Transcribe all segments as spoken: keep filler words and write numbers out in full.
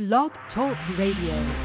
Blog Talk Radio.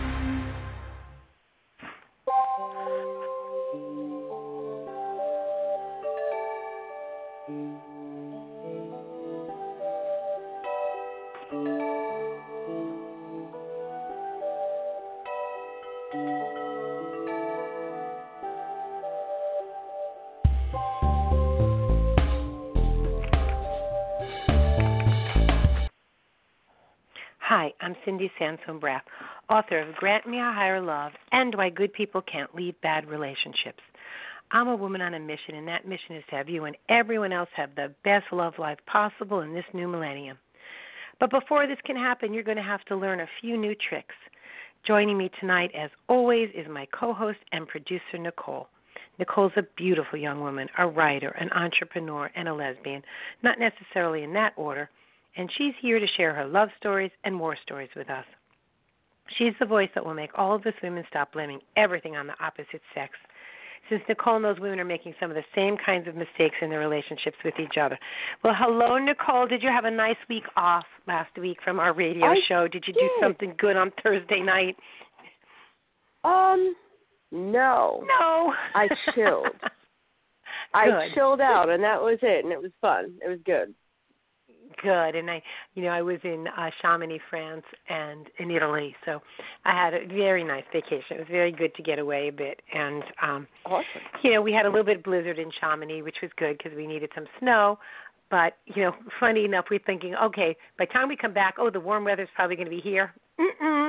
Hi, I'm Cindy Sansone-Braff, author of Grant Me a Higher Love and Why Good People Can't Leave Bad Relationships. I'm a woman on a mission, and that mission is to have you and everyone else have the best love life possible in this new millennium. But before this can happen, you're going to have to learn a few new tricks. Joining me tonight, as always, is my co-host and producer, Nicole. Nicole's a beautiful young woman, a writer, an entrepreneur, and a lesbian, not necessarily in that order, and she's here to share her love stories and war stories with us. She's the voice that will make all of us women stop blaming everything on the opposite sex, since Nicole knows women are making some of the same kinds of mistakes in their relationships with each other. Well, hello, Nicole. Did you have a nice week off last week from our radio I show? Did you did. do something good on Thursday night? Um, no. No. I chilled. I chilled out, and that was it, and it was fun. It was good. Good, and I, you know, I was in uh, Chamonix, France, and in Italy, so I had a very nice vacation. It was very good to get away a bit, and um, awesome. You know, we had a little bit of blizzard in Chamonix, which was good because we needed some snow. But you know, funny enough, we're thinking, okay, by the time we come back, oh, the warm weather's probably going to be here. Mm-mm.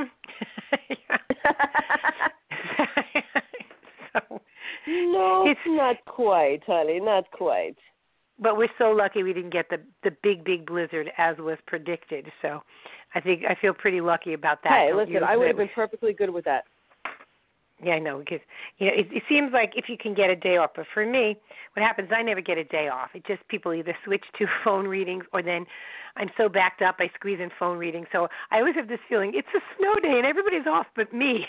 so, no, it's not quite, honey, not quite. But we're so lucky we didn't get the the big, big blizzard as was predicted. So I think I feel pretty lucky about that. Hey, listen, I would have been perfectly good with that. Yeah, I know, because you know, it, it seems like if you can get a day off. But for me, what happens, I never get a day off. It just people either switch to phone readings or then I'm so backed up I squeeze in phone readings. So I always have this feeling it's a snow day and everybody's off but me.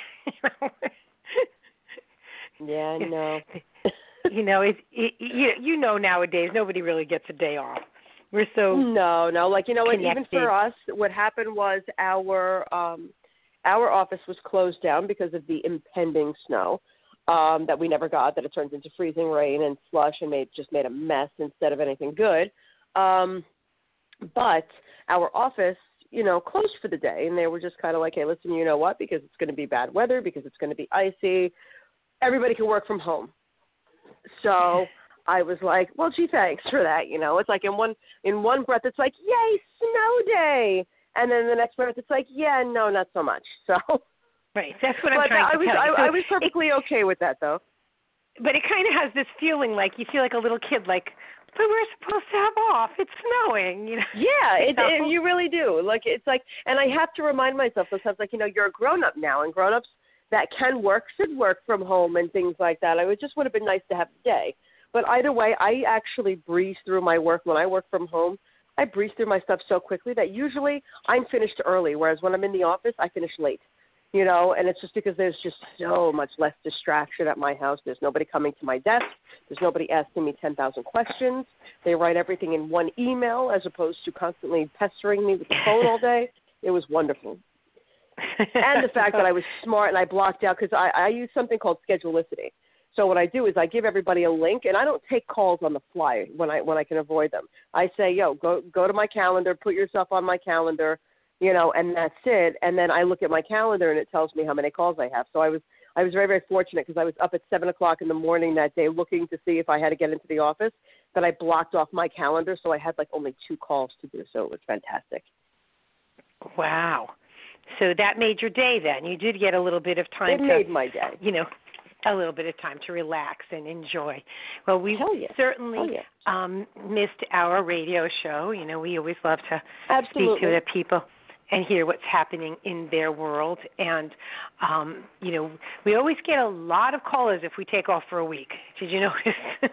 Yeah, I know. You know, it, it, you, you know nowadays nobody really gets a day off. We're so No, no. Like, you know what, connected. even for us, what happened was our um, our office was closed down because of the impending snow um, that we never got, that it turned into freezing rain and slush and made just made a mess instead of anything good. Um, but our office, you know, closed for the day, and they were just kind of like, hey, listen, you know what, because it's going to be bad weather, because it's going to be icy, everybody can work from home. So I was like, well, gee, thanks for that. You know, it's like in one in one breath, it's like, yay, snow day. And then the next breath, it's like, yeah, no, not so much. So right, that's what I'm but trying I to was, tell you. I, So I was perfectly it, okay with that, though. But it kind of has this feeling like you feel like a little kid, like, but we're supposed to have off. It's snowing, you know. Yeah, it, it, you really do. Like, it's like, and I have to remind myself sometimes, like, you know, you're a grown-up now, and grown-ups that can work should work from home and things like that. I would just would have been nice to have the day. But either way, I actually breeze through my work. When I work from home, I breeze through my stuff so quickly that usually I'm finished early, whereas when I'm in the office, I finish late. You know, and it's just because there's just so much less distraction at my house. There's nobody coming to my desk. There's nobody asking me ten thousand questions. They write everything in one email as opposed to constantly pestering me with the phone all day. It was wonderful. And the fact that I was smart and I blocked out, because I, I use something called Schedulicity. So what I do is I give everybody a link, and I don't take calls on the fly when I when I can avoid them. I say, yo, go go to my calendar, put yourself on my calendar, you know, and that's it. And then I look at my calendar, and it tells me how many calls I have. So I was I was very, very fortunate because I was up at seven o'clock in the morning that day looking to see if I had to get into the office, that I blocked off my calendar, so I had like only two calls to do. So it was fantastic. Wow. So that made your day then. You did get a little bit of time it to, made my day. you know, a little bit of time to relax and enjoy. Well, we yeah. certainly yeah. um, missed our radio show. You know, we always love to Absolutely. speak to the people and hear what's happening in their world. And, um, you know, we always get a lot of callers if we take off for a week. Did you notice?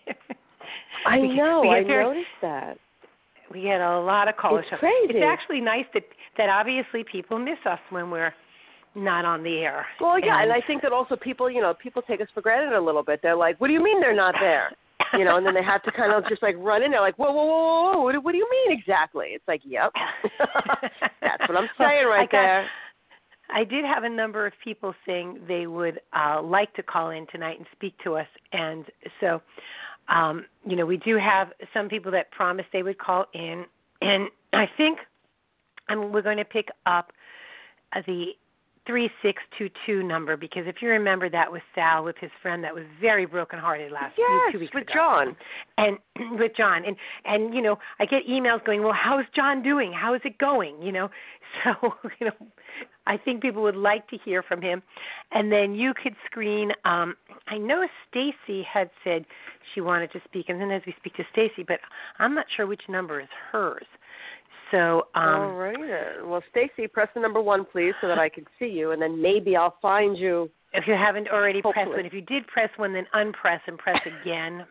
I we, know. we I very, noticed that. We get a lot of callers. It's crazy. It's actually nice that, that obviously people miss us when we're not on the air. Well, yeah, and, and I think that also people, you know, people take us for granted a little bit. They're like, what do you mean they're not there? You know, and then they have to kind of just like run in there like, whoa, whoa, whoa, whoa, what do, what do you mean exactly? It's like, yep, that's what what I'm saying right I got, there. I did have a number of people saying they would uh, like to call in tonight and speak to us, and so, um, you know, we do have some people that promised they would call in, and I think um, we're going to pick up uh, the three six two two number, because if you remember, that was Sal with his friend that was very brokenhearted last yes, two weeks with ago. John. And with John. And, and, you know, I get emails going, well, how's John doing? How is it going? You know, so, you know, I think people would like to hear from him. And then you could screen, um, I know Stacy had said she wanted to speak, and then as we speak to Stacy, but I'm not sure which number is hers. So, um, all right. Well, Stacy, press the number one, please, so that I can see you, and then maybe I'll find you. If you haven't already Hopefully. pressed one, if you did press one, then unpress and press again.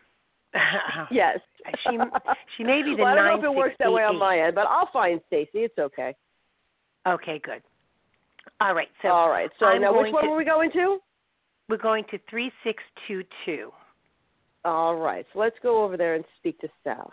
Yes. she she may be the well, I don't nine know if it works that way on my end, but I'll find Stacy. It's okay. Okay, good. All right. So all right. So I'm now, which one to, were we going to? We're going to three six two two. All right. So let's go over there and speak to Sal.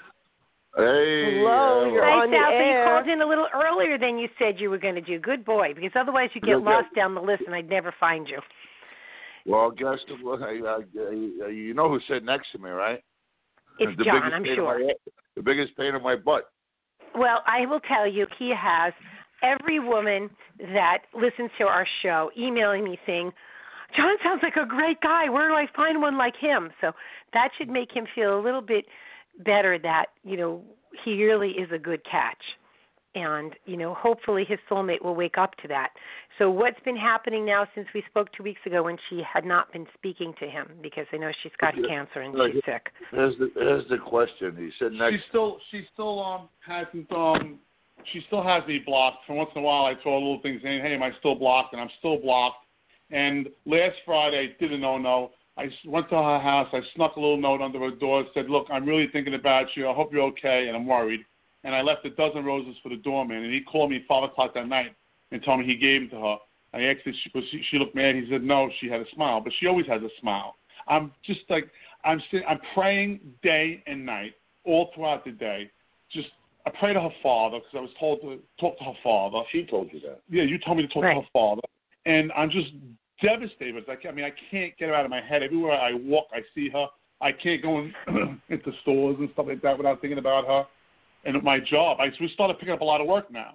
Hey. Hello, uh, you're Hi, on Sal. the So you air. called in a little earlier than you said you were going to do. Good boy, because otherwise you get Okay. lost down the list and I'd never find you. Well, guess what? I, I, I, you know who sat next to me, right? It's the John, biggest I'm pain in sure. my- the biggest pain in my butt. Well, I will tell you, he has every woman that listens to our show emailing me saying, John sounds like a great guy. Where do I find one like him? So that should make him feel a little bit better that, you know, he really is a good catch. And, you know, hopefully his soulmate will wake up to that. So what's been happening now since we spoke two weeks ago when she had not been speaking to him, because I know she's got Okay. cancer and Uh, she's sick. Here's the, here's the question. He said next. She still, she still um hasn't um, she still has me blocked. From once in a while, I throw a little thing saying, "Hey, am I still blocked?" And I'm still blocked. And last Friday, did a no-no. I went to her house. I snuck a little note under her door. Said, "Look, I'm really thinking about you. I hope you're okay, and I'm worried." And I left a dozen roses for the doorman. And he called me five o'clock that night and told me he gave them to her. I asked if she, was she, she looked mad. He said no, she had a smile, but she always has a smile. I'm just like I'm sitting, I'm praying day and night, all throughout the day. Just I pray to her father because I was told to talk to her father. She told you that. Yeah, you told me to talk Right. to her father, and I'm just devastated. It's like I mean, I can't get her out of my head. Everywhere I walk, I see her. I can't go in, into stores and stuff like that without thinking about her. And at my job, I we started picking up a lot of work now.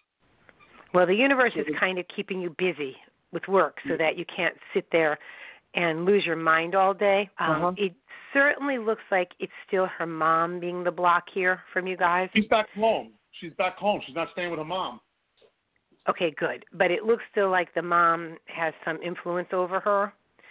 Well, the universe is kind of keeping you busy with work so that you can't sit there and lose your mind all day. Um, Uh-huh. It certainly looks like it's still her mom being the block here from you guys. She's back home. She's back home. She's not staying with her mom. Okay, good. But it looks still like the mom has some influence over her.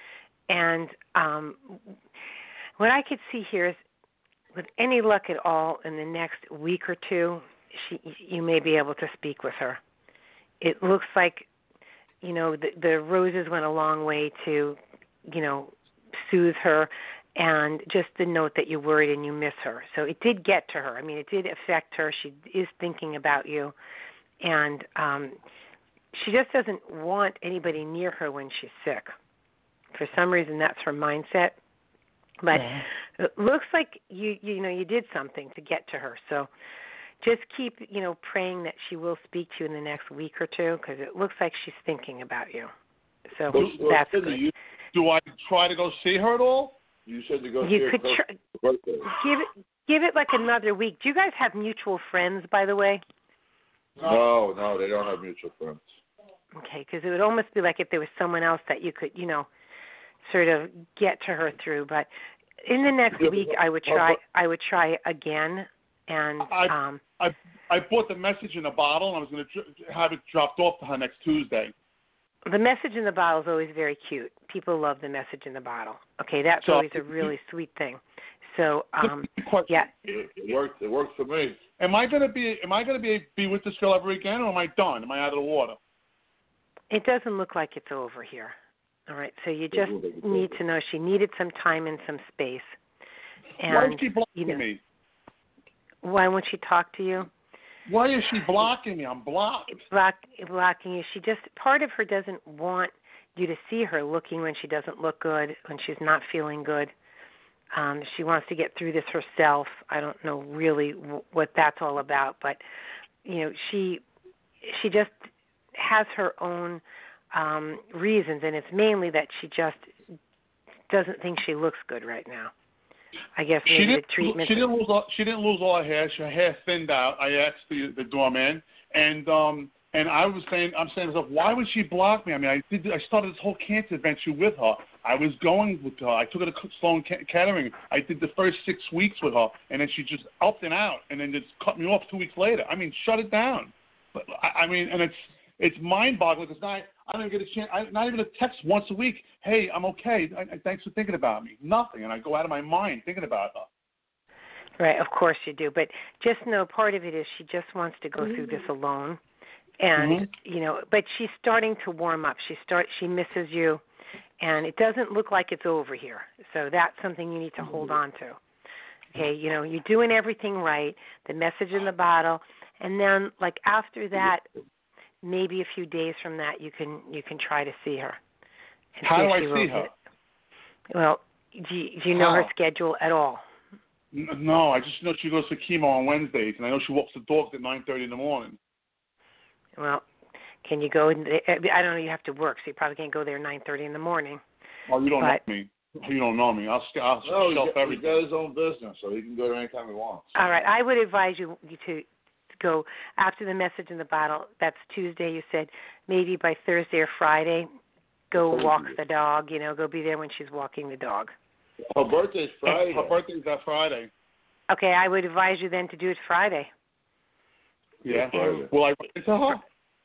And um, what I could see here is, with any luck at all, in the next week or two, she, you may be able to speak with her. It looks like, you know, the, the roses went a long way to, you know, soothe her, and just the note that you're worried and you miss her. So it did get to her. I mean, it did affect her. She is thinking about you, and um, she just doesn't want anybody near her when she's sick. For some reason, that's her mindset. But Yeah. it looks like you you know you did something to get to her. So just keep you know praying that she will speak to you in the next week or two, because it looks like she's thinking about you. So Well, well, that's Cindy, good. You, Do I try to go see her at all? you said to go You see her could for try, her birthday. give it give it like another week. Do you guys have mutual friends, by the way? No, no, they don't have mutual friends. Okay, because it would almost be like if there was someone else that you could you know sort of get to her through. But in the next Yeah, week, but- I would try. I would try again, and I- um, I I bought the message in a bottle, and I was going to dr- have it dropped off to her next Tuesday. the message in the bottle is always very cute. People love the message in the bottle. Okay, that's So- always a really sweet thing. So, um, Question. yeah, It, it worked. It worked for me. Am I going to be Am I going to be be with this girl ever again, or am I done? Am I out of the water? it doesn't look like it's over here. All right, so you just look like it's need over. to know she needed some time and some space. Why And is she blocking you know, me? why won't she talk to you? Why is she blocking me? I'm blocked. Block, blocking you. She just, part of her doesn't want you to see her looking when she doesn't look good, when she's not feeling good. Um, she wants to get through this herself. I don't know really w- what that's all about, but you know, she she just has her own um, reasons, and it's mainly that she just doesn't think she looks good right now. I guess maybe she didn't, the treatment. She didn't lose. All, she didn't lose all her hair. Her hair thinned out. I asked the the doorman, and um, and I was saying, I'm saying to myself, why would she block me? I mean, I did. I started this whole cancer adventure with her. I was going with her. I took her to Sloan Kettering. I did the first six weeks with her, and then she just upped and out, and then just cut me off two weeks later. I mean, shut it down. But I, I mean, and it's it's mind-boggling because now I, I don't even get a chance. I, not even a text once a week. Hey, I'm okay. I, I, thanks for thinking about me. Nothing, and I go out of my mind thinking about her. Right, of course you do. But just know part of it is she just wants to go mm-hmm. through this alone. And, mm-hmm. you know, but she's starting to warm up. She start, She misses you, and it doesn't look like it's over here. So that's something you need to mm-hmm. hold on to. Okay, you know, you're doing everything right, the message in the bottle, and then, like, after that, maybe a few days from that, you can you can try to see her. How do I see her? Well, do you, do you know How? her schedule at all? No, I just know she goes for chemo on Wednesdays, and I know she walks the dogs at nine thirty in the morning. Well, can you go? In the, I don't know. You have to work, so you probably can't go there nine thirty in the morning. Oh, you don't but, know me. You don't know me. I'll, I'll no, shelf he got, everything. He's got his own business, so he can go there anytime he wants. All right. I would advise you, you to, to go after the message in the bottle. That's Tuesday, you said. Maybe by Thursday or Friday, go Thursday. walk the dog. You know, go be there when she's walking the dog. Her birthday's Friday. Her birthday's that Friday. Okay, I would advise you then to do it Friday. Yeah. Friday. Will I wait to her?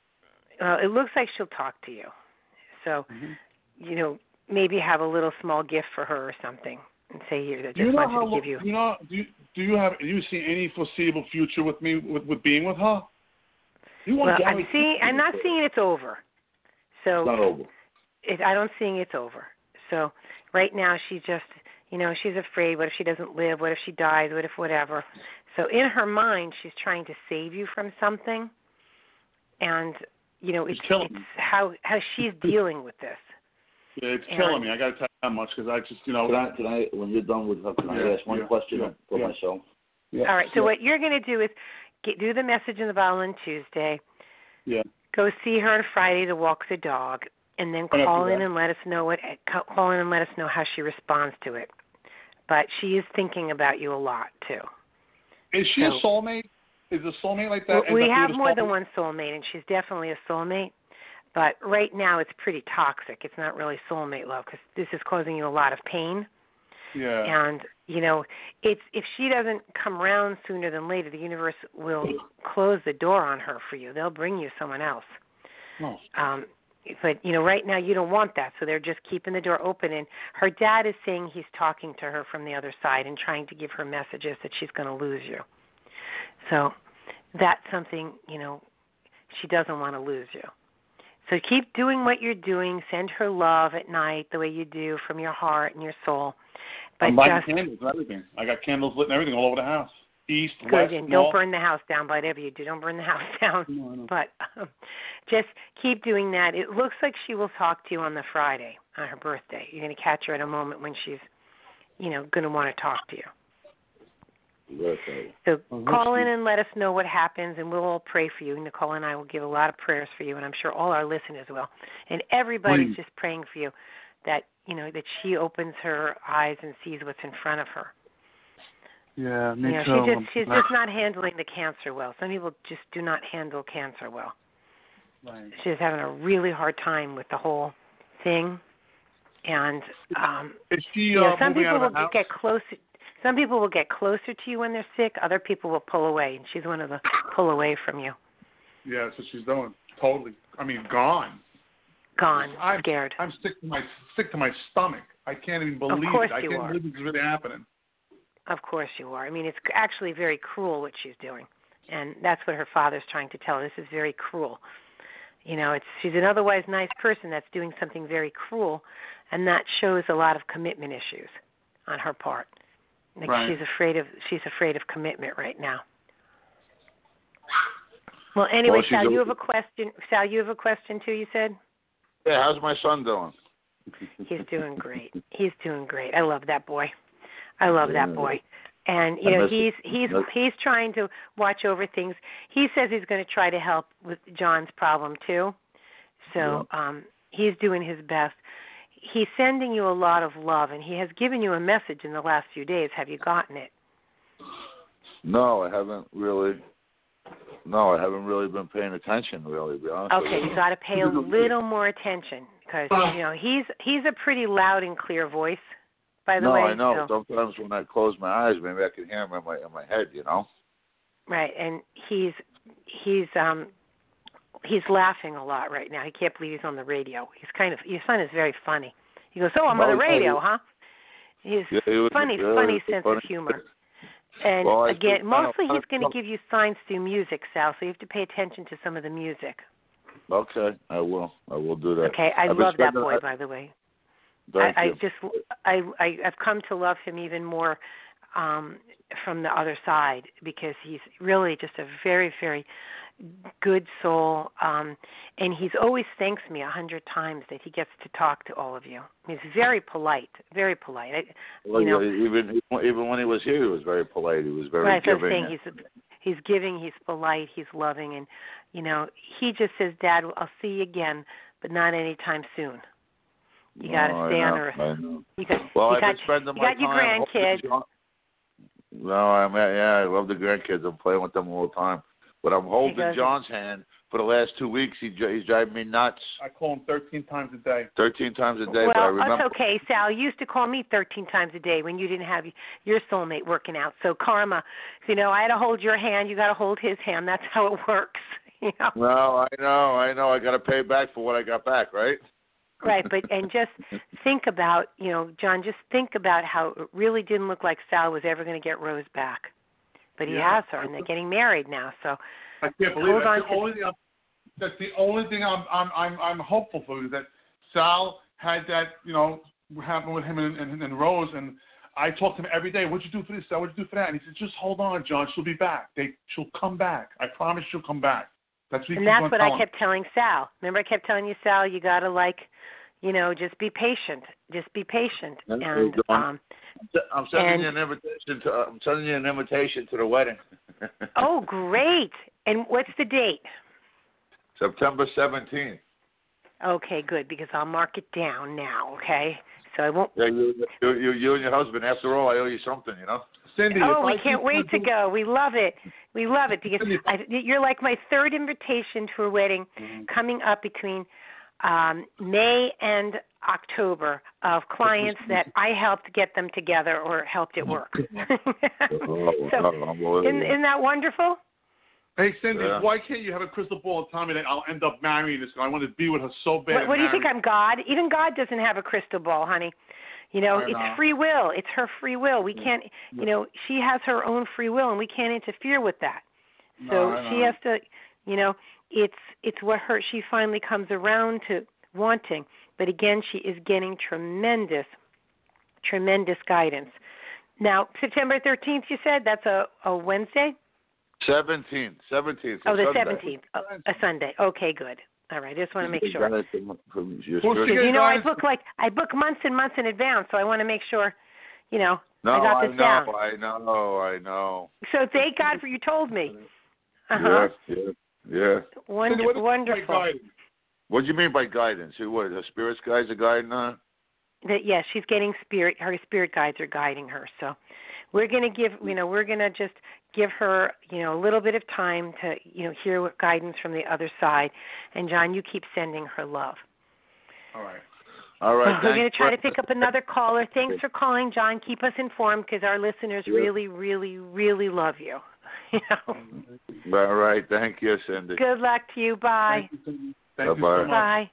Uh, it looks like she'll talk to you. So, mm-hmm. you know, maybe have a little small gift for her or something, and say, "Here, I just do you know wanted how, to give you." You know, do you, do you have? Do you see any foreseeable future with me with, with being with her? You want well, I'm seeing. I'm not seeing it's over. So it's not over. It, I don't seeing it's over. So right now she's just, you know, she's afraid. What if she doesn't live? What if she dies? What if whatever? So in her mind, she's trying to save you from something, and you know, it's, it's, killing it's me. how how she's dealing with this. Yeah, it's and, killing me. I got to tell you that much because I just, you know. Can I, can I, when you're done with her, can I yeah, ask one yeah, question yeah, for yeah. myself? Yeah, All right. So yeah. what you're going to do is get, do the message in the bottle on Tuesday. Yeah. Go see her on Friday to walk the dog, and then call in and let us know what call in and let us know how she responds to it. But she is thinking about you a lot too. Is she so, a soulmate? Is a soulmate like that? Well, we have more soulmate? than one soulmate, and she's definitely a soulmate. But right now, it's pretty toxic. It's not really soulmate love because this is causing you a lot of pain. Yeah. And you know, it's if she doesn't come around sooner than later, the universe will close the door on her for you. They'll bring you someone else. Oh. Um, but you know, right now you don't want that, so they're just keeping the door open. And her dad is saying he's talking to her from the other side and trying to give her messages that she's going to lose you. So that's something, you know, she doesn't want to lose you. So keep doing what you're doing. Send her love at night the way you do from your heart and your soul. But I'm buying just, candles and everything. I got candles lit and everything all over the house. East, good, west, and north. don't burn the house down, whatever you do. Don't burn the house down. No, no. But um, just keep doing that. It looks like she will talk to you on the Friday, on her birthday. You're going to catch her at a moment when she's, you know, going to want to talk to you. Okay. So call in and let us know what happens, and we'll all pray for you. Nicole and I will give a lot of prayers for you, and I'm sure all our listeners will. And everybody's Please. just praying for you that, you know, that she opens her eyes and sees what's in front of her. Yeah, me you know, too. She just, she's just not handling the cancer well. Some people just do not handle cancer well. Right. She's having a really hard time with the whole thing. And um, Is she you know, uh, some moving people out of will the house? get closer. Some people will get closer to you when they're sick. Other people will pull away, and she's one of the pull away from you. Yeah, that's what she's doing. Totally. I mean, gone. Gone. I'm Scared. I'm sick to my sick to my stomach. I can't even believe Of course it. I you can't are. believe this is really happening. Of course you are. I mean, it's actually very cruel what she's doing, and that's what her father's trying to tell her. This is very cruel. You know, it's she's an otherwise nice person that's doing something very cruel, and that shows a lot of commitment issues on her part. Like Right. she's afraid of she's afraid of commitment right now. Well, anyway, Well, she's Sal, a- you have a question. Sal, you have a question too. You said. Yeah, how's my son doing? He's doing great. He's doing great. I love that boy. I love that boy. And you know, he's he's he's trying to watch over things. He says he's going to try to help with John's problem too. So um, he's doing his best. He's sending you a lot of love, and he has given you a message in the last few days. Have you gotten it? No, I haven't really. No, I haven't really been paying attention. Really, to be honest. Okay, you got to pay a little more attention because you know he's he's a pretty loud and clear voice. By the no, way, I know. so. Sometimes when I close my eyes, maybe I can hear him in my in my head. You know. Right, and he's he's um he's laughing a lot right now. He can't believe he's on the radio. He's kind of your son is very funny. He goes, "Oh, I'm on the radio, huh?" He's yeah, he was, funny, yeah, funny sense funny. of humor. And well, again, mostly he's going to to give you signs through music, Sal. So you have to pay attention to some of the music. Okay, I will. I will do that. Okay, I I've love that spending, boy, I, by the way. Thank I, you. I just I, I I've come to love him even more um, from the other side because he's really just a very very good soul, um, and he's always thanks me a hundred times that he gets to talk to all of you. He's very polite, very polite. I, well, you know, even even when he was here, he was very polite. He was very right, giving. I'm saying he's he's giving, he's polite, he's loving, and you know he just says, "Dad, I'll see you again, but not anytime soon." You got to oh, stay I on know, Earth. I know. You got, well, you I've got, been spending you my got your time grandkids. John. No, I'm yeah, I love the grandkids. I'm playing with them all the time. But I'm holding goes, John's hand for the last two weeks. He he's driving me nuts. I call him thirteen times a day. Thirteen times a day. Well, but I remember. that's okay. Sal used to call me thirteen times a day when you didn't have your soulmate working out. So karma, you know, I had to hold your hand. You got to hold his hand. That's how it works. You know? No, I know, I know. I got to pay back for what I got back, right? Right, but and just think about, you know, John, just think about how it really didn't look like Sal was ever going to get Rose back. But he Yeah. has her, and they're getting married now. So I can't believe hold it. on That's to the only thing I'm, that's the only thing I'm I'm I'm I'm hopeful for is that Sal had that, you know, happen with him and, and, and Rose, and I talk to him every day. What'd you do for this, Sal? What'd you do for that? And he said, just hold on, John. She'll be back. They she'll come back. I promise she'll come back. That's what and that's what I kept telling Sal. Remember, I kept telling you, Sal, you got to like. You know, just be patient. Just be patient. And um, I'm sending and, you an invitation to. I'm sending you an invitation to the wedding. Oh, great! And what's the date? September seventeenth. Okay, good, because I'll mark it down now. Okay, so I won't. Yeah, you, you, you, you and your husband. After all, I owe you something, you know. Cindy, oh, we I can't wait to go. We love it. We love it because I, you're like my third invitation to a wedding mm-hmm. coming up between um, May and October of clients that I helped get them together or helped it work. oh, so, oh, isn't, isn't that wonderful? Hey, Cindy, yeah. why can't you have a crystal ball and tell me that I'll end up marrying this girl? I want to be with her so bad. What, what do you think? I'm God? Even God doesn't have a crystal ball, honey. You know, I it's know. free will. It's her free will. We can't, you know, she has her own free will, and we can't interfere with that. No, So I she know. has to, you know, it's it's what her she finally comes around to wanting. But again, she is getting tremendous, tremendous guidance. Now, September thirteenth, you said that's a, a Wednesday? Seventeenth, seventeenth. Oh, the Sunday. seventeenth, a, a Sunday. Okay, good. All right, I just want to make sure. From, from your Well, spirit. she- Because you know, I guys- book like I book months and months in advance, so I want to make sure, you know, no, I got I this know, down. I know, I know. So thank God for you told me. Uh huh. Yeah, yeah, yeah. Wonder- Cindy, what is my wonderful. guidance? What do you mean by guidance? Who, what, the spirits guides are guiding her? That yes, she's getting spirit. Her spirit guides are guiding her. So we're going to give, you know, we're going to just give her, you know, a little bit of time to, you know, hear what guidance from the other side. And John, you keep sending her love. All right. All right. We're going to try to thanks. pick up another caller. Thanks for calling, John. Keep us informed because our listeners Yeah. really, really, really love you. You know. All right. Thank you, Cindy. Good luck to you. Bye. Thank you, Cindy. Thank you Bye-bye. so much. Bye.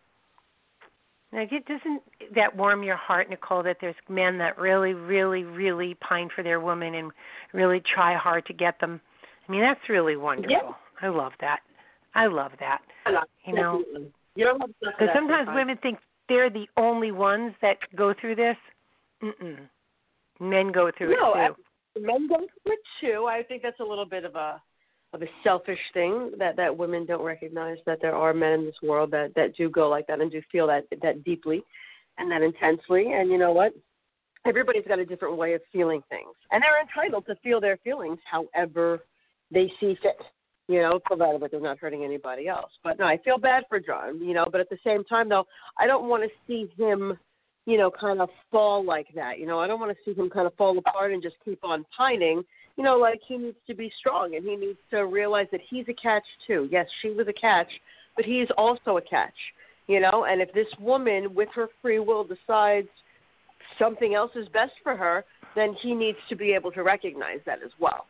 Now, it- doesn't that warm your heart, Nicole, that there's men that really, really, really pine for their woman and really try hard to get them? I mean, that's really wonderful. Yeah. I love that. I love that. You know, You don't have stuff because sometimes women think they're the only ones that go through this. Mm-mm. Men go through no, it too. men go through it too. I think that's a little bit of a of a selfish thing that, that women don't recognize that there are men in this world that, that do go like that and do feel that that deeply and that intensely. And you know what? Everybody's got a different way of feeling things, and they're entitled to feel their feelings however they see fit. you know, provided that they're not hurting anybody else. But no, I feel bad for John, you know, but at the same time, though, I don't want to see him, you know, kind of fall like that. You know, I don't want to see him kind of fall apart and just keep on pining. You know, like he needs to be strong and he needs to realize that he's a catch too. Yes, she was a catch, but he is also a catch, you know, and if this woman with her free will decides something else is best for her, then he needs to be able to recognize that as well.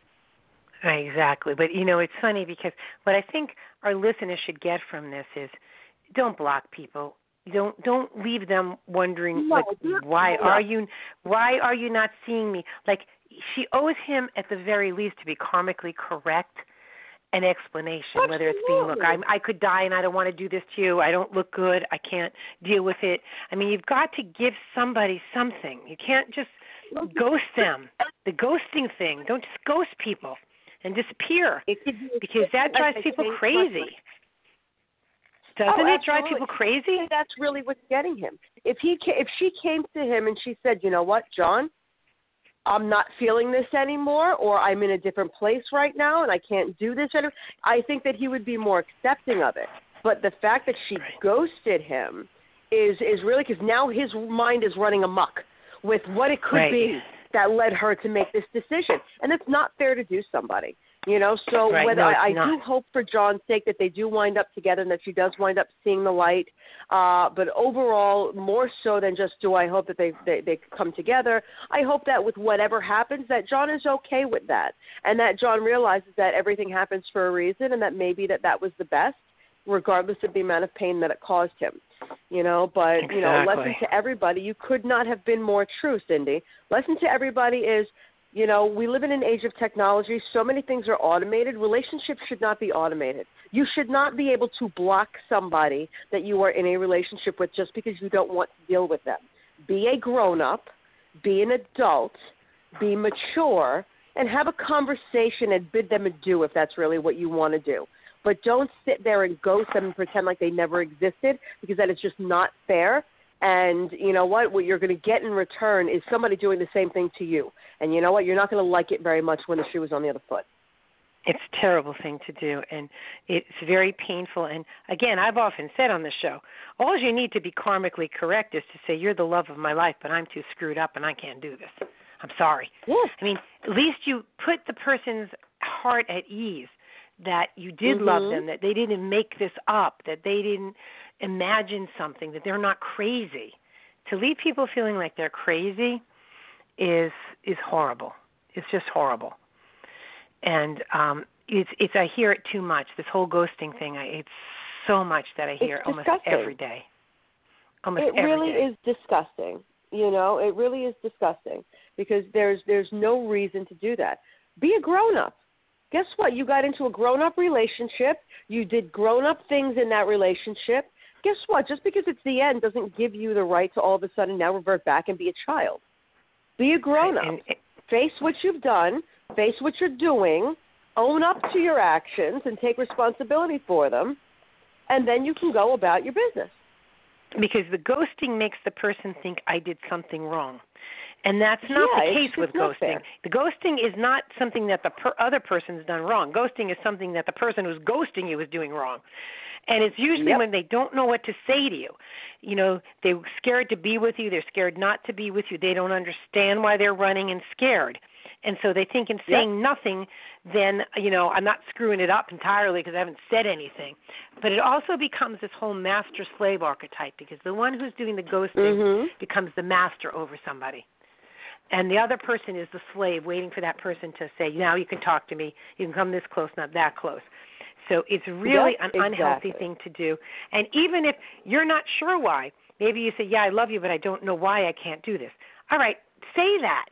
Exactly. But, you know, it's funny because what I think our listeners should get from this is don't block people. Don't don't leave them wondering no, like, why no. are you why are you not seeing me? Like she owes him at the very least to be karmically correct an explanation, Absolutely. Whether it's being, look, I'm, I could die and I don't want to do this to you. I don't look good. I can't deal with it. I mean, you've got to give somebody something. You can't just ghost them. The ghosting thing, don't just ghost people and disappear because that drives people crazy. Doesn't oh, it drive people crazy? That's really what's getting him. If he if she came to him and she said, you know what, John, I'm not feeling this anymore, or I'm in a different place right now and I can't do this anymore, I think that he would be more accepting of it. But the fact that she right. ghosted him is, is really because now his mind is running amok with what it could right. be that led her to make this decision. And it's not fair to do somebody. You know, so right. whether no, I, I do hope for John's sake that they do wind up together and that she does wind up seeing the light. Uh, but overall, more so than just do I hope that they, they, they come together, I hope that with whatever happens, that John is okay with that. And that John realizes that everything happens for a reason and that maybe that that was the best, regardless of the amount of pain that it caused him. You know, but, exactly. you know, lesson to everybody, you could not have been more true, Cindy. Lesson to everybody is, you know, we live in an age of technology. So many things are automated. Relationships should not be automated. You should not be able to block somebody that you are in a relationship with just because you don't want to deal with them. Be a grown-up, be an adult, be mature, and have a conversation and bid them adieu if that's really what you want to do. But don't sit there and ghost them and pretend like they never existed because that is just not fair. And you know what? What you're going to get in return is somebody doing the same thing to you. And you know what? You're not going to like it very much when the shoe is on the other foot. It's a terrible thing to do, and it's very painful. And, again, I've often said on the show, all you need to be karmically correct is to say, you're the love of my life, but I'm too screwed up and I can't do this. I'm sorry. Yeah. I mean, at least you put the person's heart at ease that you did mm-hmm. love them, that they didn't make this up, that they didn't imagine something, that they're not crazy. To leave people feeling like they're crazy is is horrible. It's just horrible. And um, it's it's I hear it too much. This whole ghosting thing. I, it's so much that I hear it's almost disgusting. every day. Almost it every really day. is disgusting. You know, it really is disgusting because there's there's no reason to do that. Be a grown up. Guess what? You got into a grown up relationship. You did grown up things in that relationship. Guess what? Just because it's the end doesn't give you the right to all of a sudden now revert back and be a child. Be a grown-up. And, and, face what you've done. Face what you're doing. Own up to your actions and take responsibility for them. And then you can go about your business. Because the ghosting makes the person think I did something wrong. And that's not yeah, the case with ghosting. Fair. The ghosting is not something that the per- other person's done wrong. Ghosting is something that the person who's ghosting you is doing wrong. And it's usually yep. when they don't know what to say to you. You know, they're scared to be with you. They're scared not to be with you. They don't understand why they're running and scared. And so they think in saying yep. nothing, then, you know, I'm not screwing it up entirely because I haven't said anything. But it also becomes this whole master-slave archetype because the one who's doing the ghosting mm-hmm. becomes the master over somebody. And the other person is the slave waiting for that person to say, now you can talk to me. You can come this close, not that close. So it's really yep, an exactly. unhealthy thing to do. And even if you're not sure why, maybe you say, yeah, I love you, but I don't know why I can't do this. All right, say that.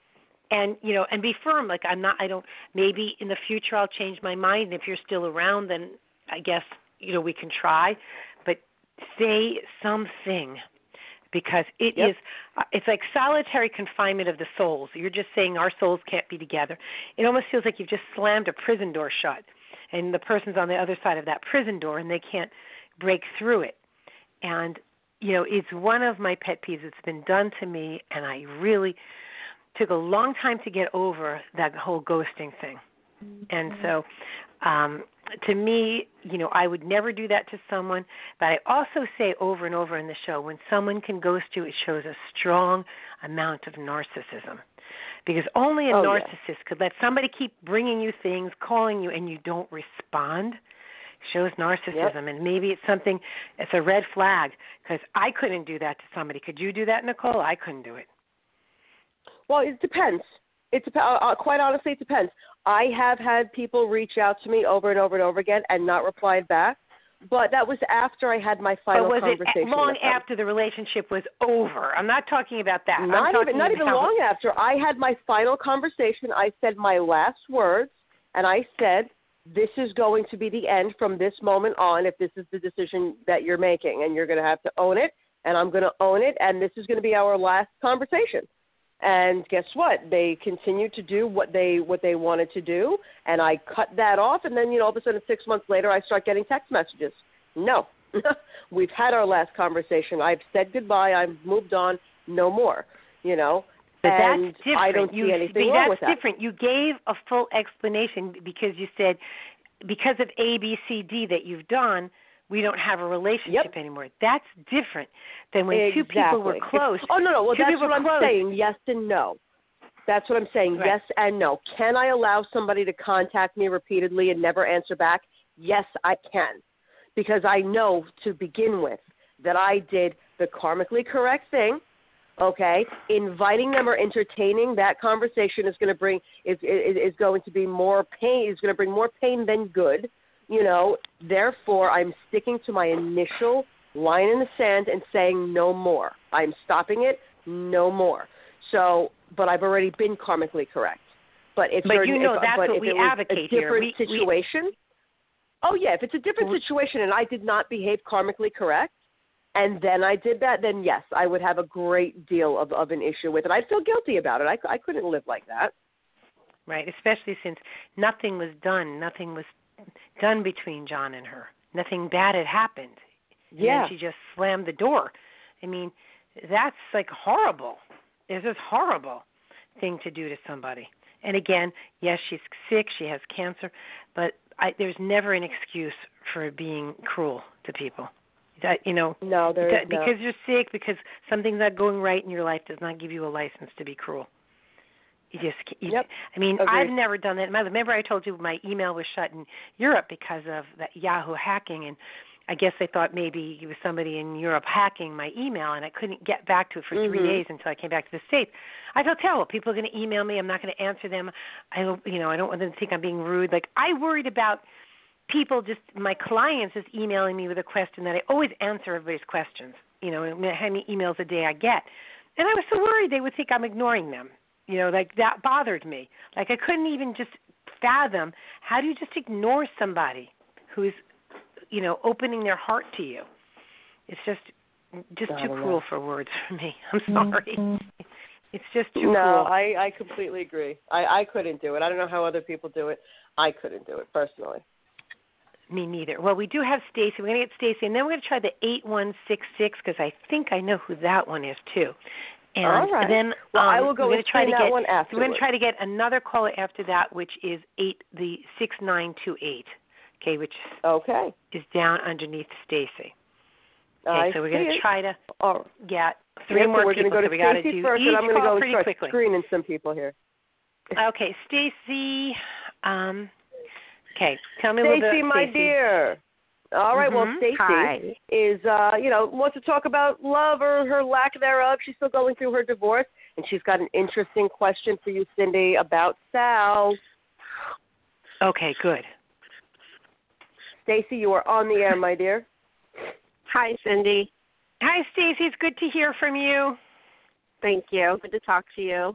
And, you know, and be firm. Like, I'm not, I don't, maybe in the future I'll change my mind. And if you're still around, then I guess, you know, we can try. But say something. Because it yep. is, uh, it's like solitary confinement of the souls. You're just saying our souls can't be together. It almost feels like you've just slammed a prison door shut, and the person's on the other side of that prison door, and they can't break through it. And, you know, it's one of my pet peeves. It's been done to me, and I really took a long time to get over that whole ghosting thing. Mm-hmm. And so Um, to me, you know, I would never do that to someone, but I also say over and over in the show, when someone can ghost you, it shows a strong amount of narcissism. Because only a oh, narcissist yeah. could let somebody keep bringing you things, calling you, and you don't respond. Shows narcissism, Yep. and maybe it's something, it's a red flag, because I couldn't do that to somebody. Could you do that, Nicole? I couldn't do it. Well, it depends. It dep- uh, uh, quite honestly, it depends. I have had people reach out to me over and over and over again and not replied back, but that was after I had my final but was conversation. it long with them. after the relationship was over? I'm not talking about that. Not I'm talking even, not even about long after. I had my final conversation. I said my last words, and I said, this is going to be the end from this moment on if this is the decision that you're making, and you're going to have to own it, and I'm going to own it, and this is going to be our last conversation. And guess what? They continued to do what they what they wanted to do, and I cut that off, and then, you know, all of a sudden six months later I start getting text messages. No, we've had our last conversation. I've said goodbye. I've moved on. No more, you know. But and that's different. I don't you, see anything that's wrong with that. different. You gave a full explanation because you said, because of A, B, C, D that you've done, we don't have a relationship Yep. anymore. That's different than when exactly. two people were close. It's, oh, no, no. Well, two that's what I'm close. saying, yes and no. That's what I'm saying, Right. yes and no. Can I allow somebody to contact me repeatedly and never answer back? Yes, I can. Because I know to begin with that I did the karmically correct thing. Okay, inviting them or entertaining that conversation is going to bring is, is is going to be more pain. Is going to bring more pain than good. You know, therefore, I'm sticking to my initial line in the sand and saying no more. I'm stopping it. No more. So, but I've already been karmically correct. But if but you're, you know if, that's but what if we it was advocate a different here. We, situation. We, oh yeah, if it's a different we, situation and I did not behave karmically correct, and then I did that, then yes, I would have a great deal of, of an issue with it. I'd feel guilty about it. I, I couldn't live like that. Right, especially since nothing was done. Nothing was done between John and her. Nothing bad had happened. And Yeah. then she just slammed the door. I mean, that's like horrible. It's just horrible thing to do to somebody. And again, yes, she's sick. She has cancer. But I, there's never an excuse for being cruel to people. That, you know, no, there that, is no. because you're sick, because something's not going right in your life does not give you a license to be cruel. You just, you, Yep. I mean, Agreed. I've never done that. Remember I told you my email was shut in Europe because of that Yahoo hacking, and I guess they thought maybe it was somebody in Europe hacking my email, and I couldn't get back to it for mm-hmm. three days until I came back to the States. I felt terrible. People are going to email me. I'm not going to answer them. I, you know, I don't want them to think I'm being rude. Like, I worried about people just, my clients just emailing me with a question that I always answer everybody's questions, you know, and how many emails a day I get. And I was so worried they would think I'm ignoring them. You know, like that bothered me. Like I couldn't even just fathom, how do you just ignore somebody who's, you know, opening their heart to you? It's just just too cruel for words for me. I'm sorry. Mm-hmm. It's just too no, cruel. No, I, I completely agree. I, I couldn't do it. I don't know how other people do it. I couldn't do it personally. Me neither. Well, we do have Stacy. We're going to get Stacy, and then we're going to try the eight one six six because I think I know who that one is too. And All right. then well, um, I will go we're and try to that get, one so we're going afterwards. to try to get another caller after that, which is eight the six nine two eight. Okay, which okay is down underneath Stacy. Okay, I so we're going to it. try to oh. get three yeah, more so we're people. Go to so we got to Stacy do first, each and I'm going to call go pretty start quickly. screening some people here. Okay, Stacy. Um, okay, tell me Stacey, a little bit. my Stacey. dear. All right, mm-hmm. well, Stacy Hi. is, uh, you know, wants to talk about love or her lack thereof. She's still going through her divorce, and she's got an interesting question for you, Cindy, about Sal. Okay, good. Stacy, you are on the air, my dear. Hi, Cindy. Hi, Stacy. It's good to hear from you. Thank you. Good to talk to you.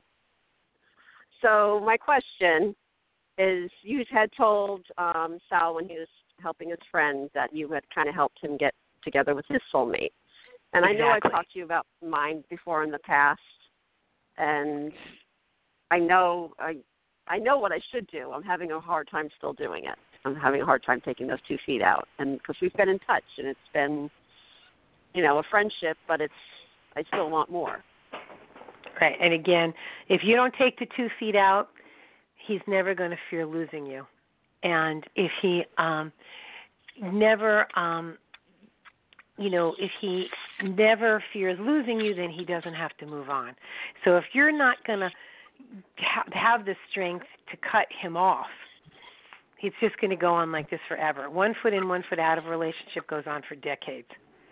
So my question is, you had told um, Sal when he was helping his friend that you had kind of helped him get together with his soulmate. And exactly. I know I've talked to you about mine before in the past, and I know I I know what I should do. I'm having a hard time still doing it. I'm having a hard time taking those two feet out, and because we've been in touch, and it's been, you know, a friendship, but it's I still want more. Right, and again, if you don't take the two feet out, he's never going to fear losing you. And if he um, never, um, you know, if he never fears losing you, then he doesn't have to move on. So if you're not going to ha- have the strength to cut him off, it's just going to go on like this forever. One foot in, one foot out of a relationship goes on for decades.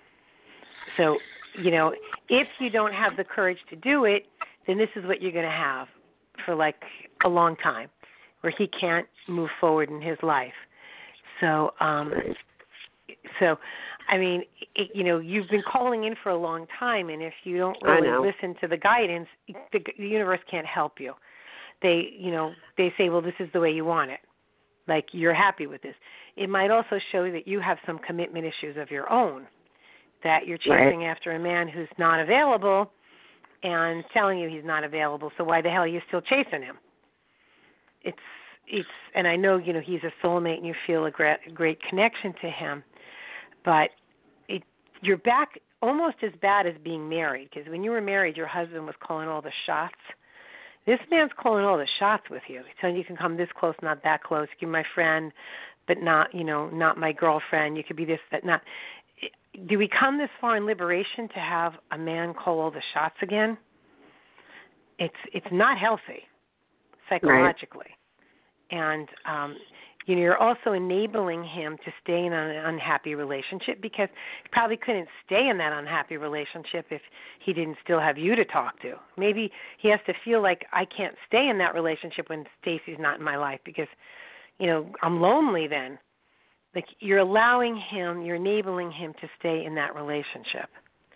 So, you know, if you don't have the courage to do it, then this is what you're going to have for like a long time, where he can't move forward in his life. So, um, so, I mean, it, you know, you've been calling in for a long time, and if you don't really listen to the guidance, the, the universe can't help you. They, you know, they say, well, this is the way you want it. Like, you're happy with this. It might also show that you have some commitment issues of your own, that you're chasing right. after a man who's not available and telling you he's not available, so why the hell are you still chasing him? It's, it's, and I know, you know, he's a soulmate and you feel a great, great connection to him, but it, you're back almost as bad as being married, because when you were married, your husband was calling all the shots. This man's calling all the shots with you. He's telling you, you can come this close, not that close. You're my friend, but not, you know, not my girlfriend. You could be this, that, not. Do we come this far in liberation to have a man call all the shots again? It's it's not healthy psychologically. Right. And, um, you know, you're also enabling him to stay in an unhappy relationship, because he probably couldn't stay in that unhappy relationship if he didn't still have you to talk to. Maybe he has to feel like, I can't stay in that relationship when Stacy's not in my life because, you know, I'm lonely then. Like, you're allowing him, you're enabling him to stay in that relationship.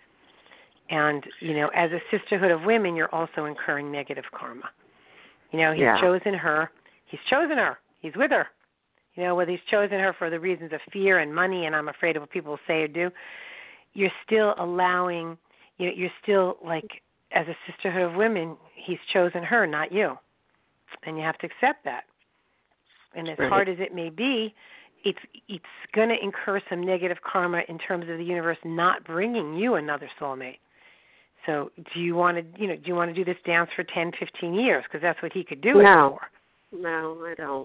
And, you know, as a sisterhood of women, you're also incurring negative karma. You know, he's yeah. chosen her. He's chosen her. He's with her. You know, whether he's chosen her for the reasons of fear and money and I'm afraid of what people will say or do, you're still allowing, you know, you're still, like, as a sisterhood of women, he's chosen her, not you. And you have to accept that. And as right. hard as it may be, it's it's going to incur some negative karma in terms of the universe not bringing you another soulmate. So do you want to, you know, do you want to do this dance for ten, fifteen years? Because that's what he could do it no. for. No, I don't.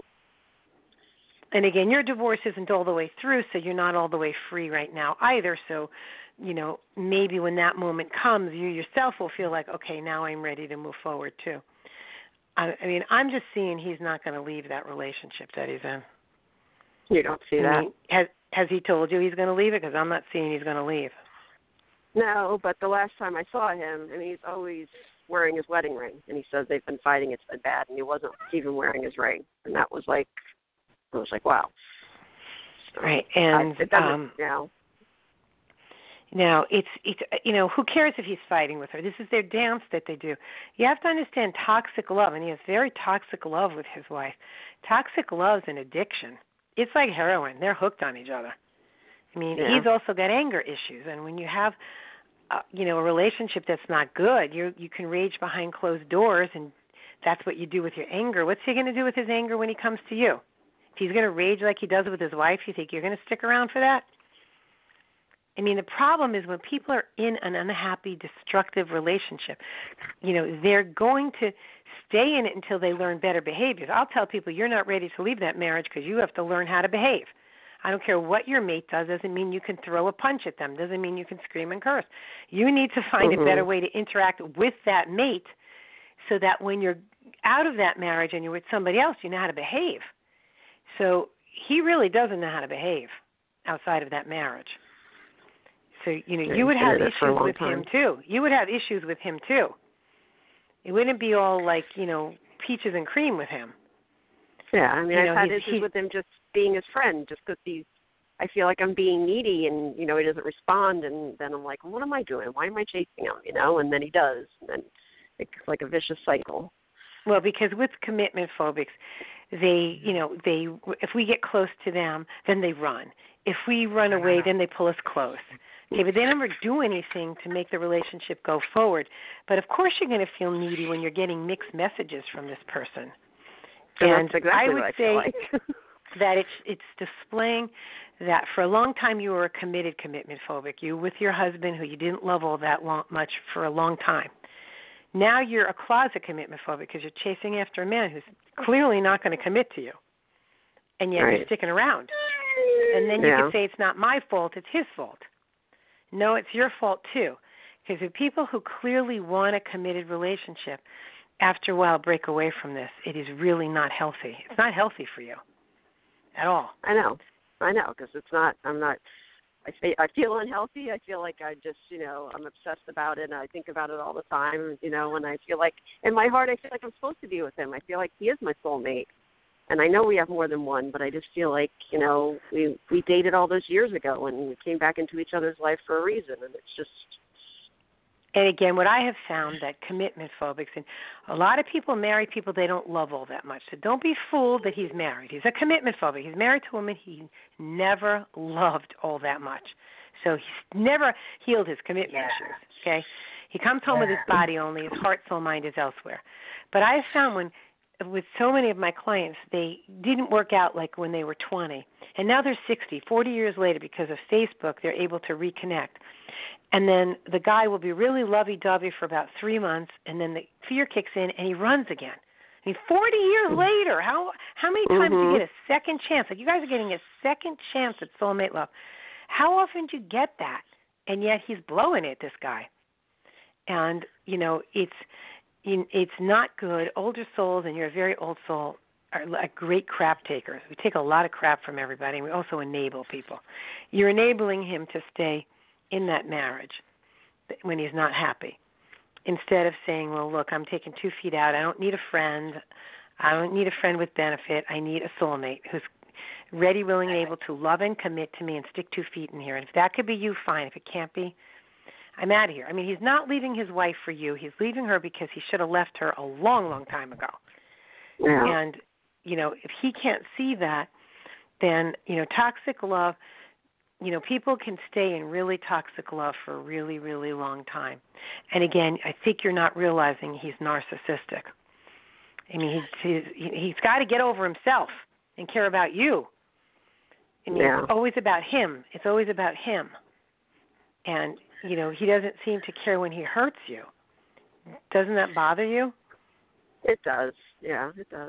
And again, your divorce isn't all the way through, so you're not all the way free right now either. So, you know, maybe when that moment comes, you yourself will feel like, okay, now I'm ready to move forward too. I, I mean, I'm just seeing he's not going to leave that relationship that he's in. You don't see I that. mean, has has he told you he's going to leave it? Because I'm not seeing he's going to leave. No, but the last time I saw him, I mean, he's always wearing his wedding ring, and he says they've been fighting, it's been bad, and he wasn't even wearing his ring, and that was like, I was like, wow. So right, and I, it doesn't, um, you know. Now, it's, it's, you know, who cares if he's fighting with her? This is their dance that they do. You have to understand toxic love, and he has very toxic love with his wife. Toxic love is an addiction. It's like heroin. They're hooked on each other. I mean, yeah. he's also got anger issues, and when you have, uh, you know, a relationship that's not good, you you can rage behind closed doors, and that's what you do with your anger. What's he going to do with his anger when he comes to you? If he's going to rage like he does with his wife, you think you're going to stick around for that? I mean, the problem is when people are in an unhappy, destructive relationship, you know, they're going to stay in it until they learn better behaviors. I'll tell people you're not ready to leave that marriage because you have to learn how to behave. I don't care what your mate does. Doesn't mean you can throw a punch at them. Doesn't mean you can scream and curse. You need to find mm-hmm. a better way to interact with that mate so that when you're out of that marriage and you're with somebody else, you know how to behave. So he really doesn't know how to behave outside of that marriage. So, you know, yeah, you would have issues with time. him, too. You would have issues with him, too. It wouldn't be all like, you know, peaches and cream with him. Yeah, I mean, you I've know, had he's, issues he's, with him just being his friend, just because he's, I feel like I'm being needy and, you know, he doesn't respond, and then I'm like, well, what am I doing? Why am I chasing him, you know? And then he does, and then it's like a vicious cycle. Well, because with commitment phobics, they, you know, they, if we get close to them, then they run. If we run away, then they pull us close. Okay, but they never do anything to make the relationship go forward. But of course you're going to feel needy when you're getting mixed messages from this person. And, and that's exactly I would what I say feel like. that it's it's displaying that for a long time you were a committed commitment phobic. You were with your husband who you didn't love all that long, much for a long time. Now you're a closet commitment phobic because you're chasing after a man who's clearly not going to commit to you. and yet right. you're sticking around. And then you yeah. can say it's not my fault, it's his fault. No, it's your fault too. Because the people who clearly want a committed relationship, after a while break away from this. It is really not healthy. It's not healthy for you at all. I know. I know, because it's not, I'm not, I, say, I feel unhealthy. I feel like I just, you know, I'm obsessed about it, and I think about it all the time, you know, and I feel like, in my heart, I feel like I'm supposed to be with him. I feel like he is my soulmate. And I know we have more than one, but I just feel like, you know, we we dated all those years ago, and we came back into each other's life for a reason, and it's just... And again, what I have found that commitment phobics, and a lot of people marry people they don't love all that much. So don't be fooled that he's married. He's a commitment phobic. He's married to a woman he never loved all that much. So he's never healed his commitment yeah. issues, okay? He comes home yeah. with his body only. His heart, soul, mind is elsewhere. But I have found when, with so many of my clients, they didn't work out like when they were twenty. And now they're sixty, forty years later, because of Facebook, they're able to reconnect. And then the guy will be really lovey-dovey for about three months, and then the fear kicks in, and he runs again. I mean, forty years later, how how many times mm-hmm. do you get a second chance? Like, you guys are getting a second chance at soulmate love. How often do you get that? And yet he's blowing it, this guy. And, you know, it's it's not good. Older souls, and you're a very old soul, are like great crap takers. We take a lot of crap from everybody, and we also enable people. You're enabling him to stay in that marriage when he's not happy, instead of saying, well, look, I'm taking two feet out. I don't need a friend. I don't need a friend with benefit. I need a soulmate who's ready, willing, and able to love and commit to me and stick two feet in here. And if that could be you, fine. If it can't be, I'm out of here. I mean, he's not leaving his wife for you. He's leaving her because he should have left her a long, long time ago. Yeah. And, you know, if he can't see that, then, you know, toxic love, you know, people can stay in really toxic love for a really, really long time. And again, I think you're not realizing he's narcissistic. I mean, he's he's, he's got to get over himself and care about you. I mean, yeah. it's always about him. It's always about him. And, you know, he doesn't seem to care when he hurts you. Doesn't that bother you? It does. Yeah, it does.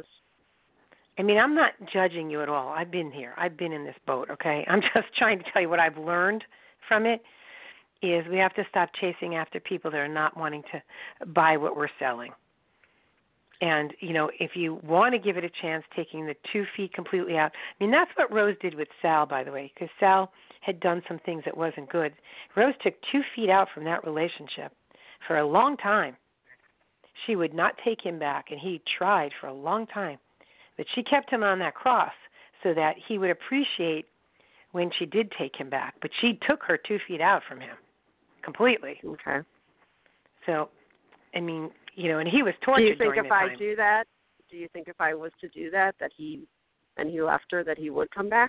I mean, I'm not judging you at all. I've been here. I've been in this boat, okay? I'm just trying to tell you what I've learned from it is we have to stop chasing after people that are not wanting to buy what we're selling. And, you know, if you want to give it a chance, taking the two feet completely out. I mean, that's what Rose did with Sal, by the way, because Sal had done some things that wasn't good. Rose took two feet out from that relationship for a long time. She would not take him back, and he tried for a long time. But she kept him on that cross so that he would appreciate when she did take him back. But she took her two feet out from him completely. Okay. So, I mean, you know, and he was tortured. Do you think during if the I time. do that, do you think if I was to do that, that he, and he left her, that he would come back?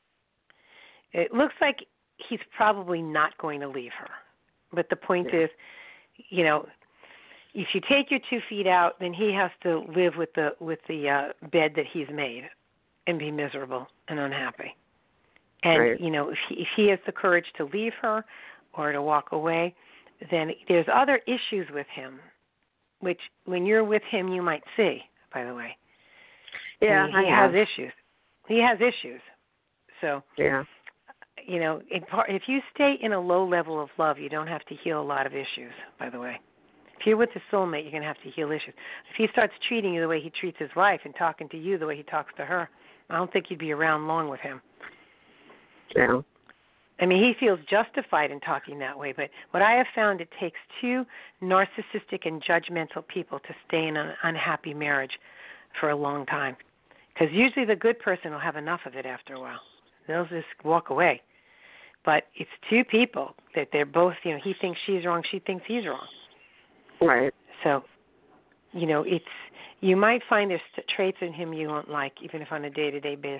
It looks like he's probably not going to leave her. But the point yeah. is, you know, if you take your two feet out, then he has to live with the with the uh, bed that he's made and be miserable and unhappy. And, right. you know, if he, if he has the courage to leave her or to walk away, then there's other issues with him, which when you're with him you might see, by the way. Yeah, he, I he have. has issues. He has issues. So, yeah. you know, if you stay in a low level of love, you don't have to heal a lot of issues, by the way. If you're with a soulmate, you're going to have to heal issues. If he starts treating you the way he treats his wife and talking to you the way he talks to her, I don't think you'd be around long with him. Yeah. I mean, he feels justified in talking that way, but what I have found, it takes two narcissistic and judgmental people to stay in an unhappy marriage for a long time. Because usually the good person will have enough of it after a while. They'll just walk away. But it's two people that they're both, you know, he thinks she's wrong, she thinks he's wrong. Right. So, you know, it's you might find there's traits in him you won't like, even if on a day-to-day basis.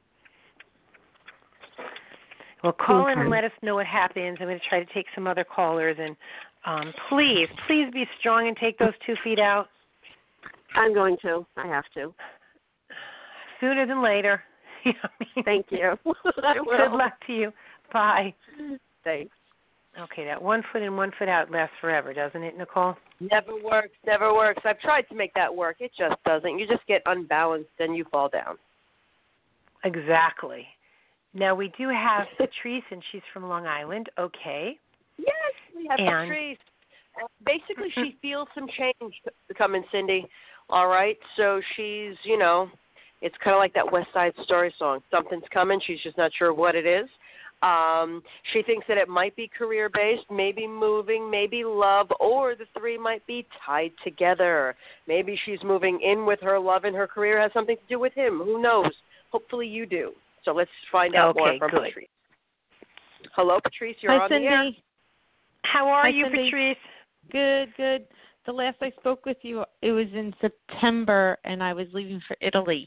Well, call okay. in and let us know what happens. I'm going to try to take some other callers. And um, please, please be strong and take those two feet out. I'm going to. I have to. Sooner than later. You know what I mean? Thank you. I will. Good luck to you. Bye. Thanks. Okay, that one foot in, one foot out lasts forever, doesn't it, Nicole? Never works, never works. I've tried to make that work. It just doesn't. You just get unbalanced and you fall down. exactly. Now, we do have Patrice, and she's from Long Island. Okay. Yes, we have and, Patrice. Uh, basically, she feels some change coming, Cindy. All right? So she's, you know, it's kind of like that West Side Story song. Something's coming. She's just not sure what it is. Um, she thinks that it might be career-based, maybe moving, maybe love, or the three might be tied together. Maybe she's moving in with her love and her career has something to do with him. Who knows? Hopefully you do. So let's find out okay, more from good. Patrice. Hello, Patrice. You're Hi, on Cindy. the air. How are Hi, you, Cindy. Patrice? Good, good. The last I spoke with you, it was in September, and I was leaving for Italy.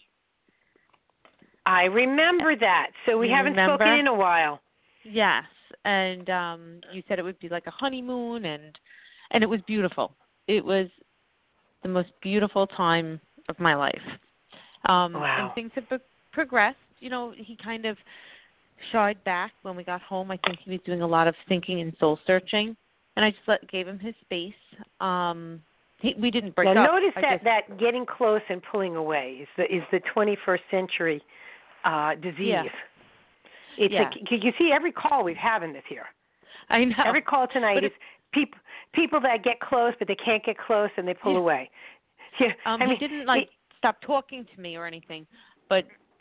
I remember that. So we You haven't remember? spoken in a while. Yes, and um, you said it would be like a honeymoon, and and it was beautiful. It was the most beautiful time of my life. Um, Wow. And things have pro- progressed. You know, he kind of shied back when we got home. I think he was doing a lot of thinking and soul searching, and I just let, gave him his space. Um, he, we didn't break now, up. notice I that, just, that getting close and pulling away is the is the twenty-first century uh, disease. Yeah. It's Yeah. a, you see every call we've having this here. I know. Every call tonight But is people people that get close but they can't get close and they pull Yeah. away. Yeah, Um, I mean, he didn't like it, stop talking to me or anything, but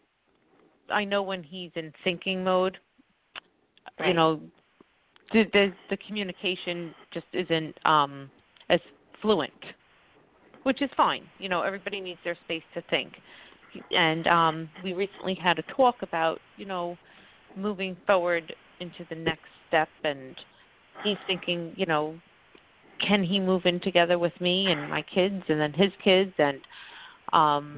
I know when he's in thinking mode, Right. you know, the, the the communication just isn't um, as fluent, which is fine. You know, everybody needs their space to think. And um, we recently had a talk about, you know, moving forward into the next step, and he's thinking, you know, can he move in together with me and my kids and then his kids, and um,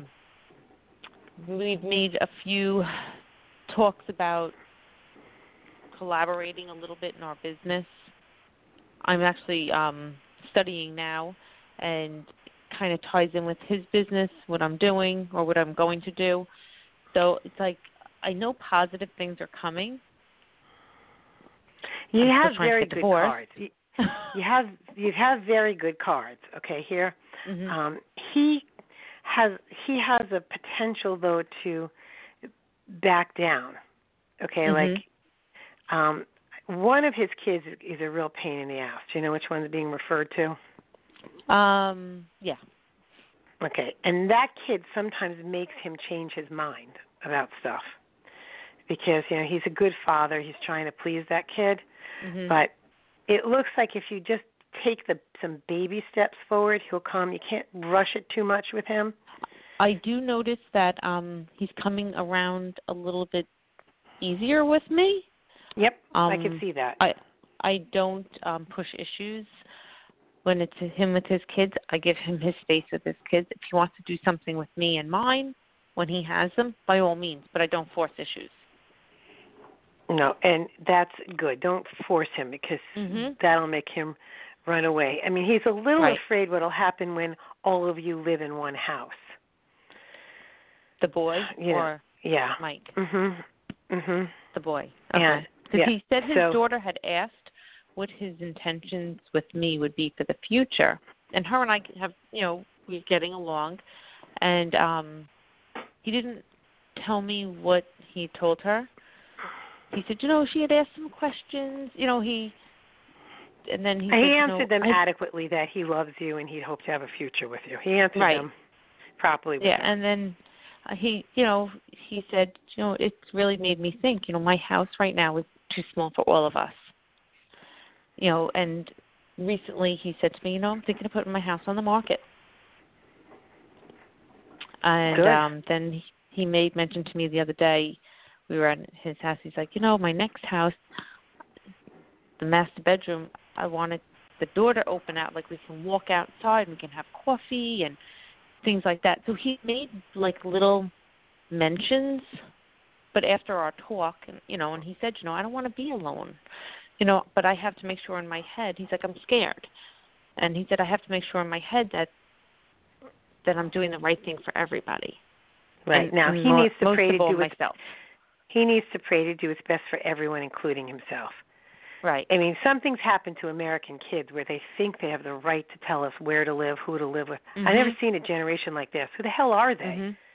we've made a few talks about collaborating a little bit in our business. I'm actually um, studying now, and kind of ties in with his business, what I'm doing or what I'm going to do. So it's like I know positive things are coming. you I'm still have trying to very get good divorced. cards. You, you have you have very good cards. Okay, here. Mm-hmm. Um, he has he has a potential though to back down. Okay, Mhm. like um, one of his kids is a real pain in the ass. Do you know which one's being referred to? Um, yeah. Okay, and that kid sometimes makes him change his mind about stuff because you know he's a good father. He's trying to please that kid, Mm-hmm. but it looks like if you just take the some baby steps forward, he'll come. You can't rush it too much with him. I do notice that um, he's coming around a little bit easier with me. Yep, Um, I can see that. I I don't um, push issues when it's him with his kids. I give him his space with his kids. If he wants to do something with me and mine when he has them, by all means, but I don't force issues. No, and that's good. Don't force him because Mhm. that'll make him run away. I mean, he's a little Right. afraid what'll happen when all of you live in one house. The boy You know, or yeah. Mike? Mhm. Mhm. The boy. Yeah. Okay. Because Yeah. he said his So- daughter had asked what his intentions with me would be for the future. And her and I have, you know, we're getting along. And um he didn't tell me what he told her. He said, you know, she had asked some questions. You know, he, and then he, He said, you answered know, them I, adequately that he loves you and he'd hope to have a future with you. He answered Right. them properly. With Yeah, you. and then uh, he, you know, he said, you know, it's really made me think, you know, my house right now is too small for all of us. You know, and recently he said to me, you know, I'm thinking of putting my house on the market. And Good. um then he, he made mention to me the other day, we were at his house, he's like, you know, my next house, the master bedroom, I wanted the door to open out, like we can walk outside and we can have coffee and things like that. So he made like little mentions, but after our talk, and you know, and he said, you know, I don't want to be alone, you know, but I have to make sure in my head, he's like, I'm scared. And he said, I have to make sure in my head that that I'm doing the right thing for everybody. Right. And, Now and he mo- needs to most pray of to all do what's myself. He needs to pray to do what's best for everyone, including himself. Right. I mean, something's happened to American kids where they think they have the right to tell us where to live, who to live with. Mm-hmm. I've never seen a generation like this. Who the hell are they? Mm-hmm.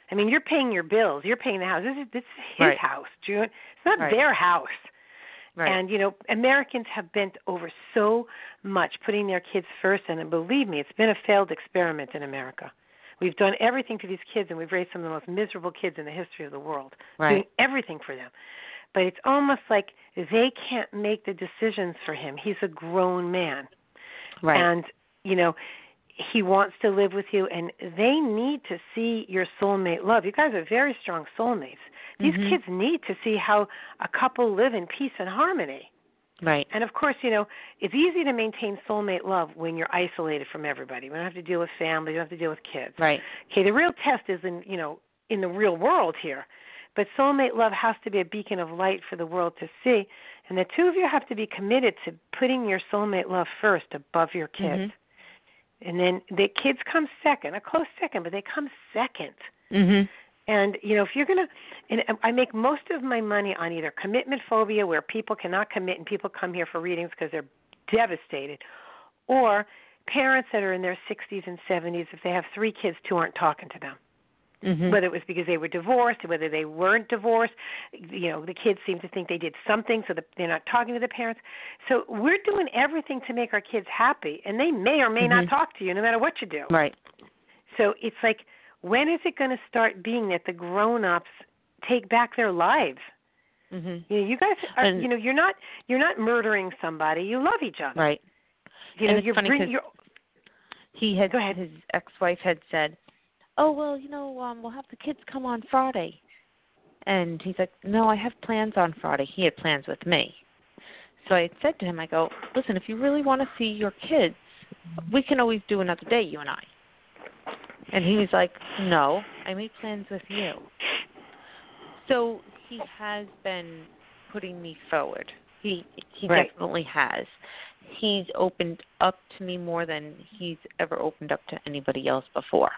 I mean, you're paying your bills. You're paying the house. This is, this is his Right. house, June. It's not Right. their house. Right. And, you know, Americans have bent over so much putting their kids first, and believe me, it's been a failed experiment in America. We've done everything for these kids, and we've raised some of the most miserable kids in the history of the world, Right. doing everything for them. But it's almost like they can't make the decisions for him. He's a grown man. Right. And, you know, he wants to live with you, and they need to see your soulmate love. You guys are very strong soulmates. These Mhm. kids need to see how a couple live in peace and harmony. Right. And, of course, you know, it's easy to maintain soulmate love when you're isolated from everybody. We don't have to deal with family. We don't have to deal with kids. Right. Okay, the real test is in, you know, in the real world here. But soulmate love has to be a beacon of light for the world to see. And the two of you have to be committed to putting your soulmate love first above your kids. Mhm. And then the kids come second, a close second, but they come second. Mhm. And, you know, if you're going to, and I make most of my money on either commitment phobia, where people cannot commit and people come here for readings because they're devastated, or parents that are in their sixties and seventies, if they have three kids, two aren't talking to them. Mhm. Whether it was because they were divorced, whether they weren't divorced, you know, the kids seem to think they did something, so that they're not talking to the parents. So we're doing everything to make our kids happy, and they may or may Mhm. not talk to you no matter what you do. Right. So it's like, when is it going to start being that the grown-ups take back their lives? Mhm. You know, you guys are, And- you know, you're not you're not murdering somebody. You love each other. Right. You And know, it's you're funny bring, 'cause you're He had Go ahead. his ex-wife had said, "Oh well, you know, um, we'll have the kids come on Friday," and he's like, "No, I have plans on Friday." He had plans with me, so I had said to him, "I go, listen, if you really want to see your kids, we can always do another day, you and I." And he was like, "No, I made plans with you." So he has been putting me forward. He he Right. definitely has. He's opened up to me more than he's ever opened up to anybody else before.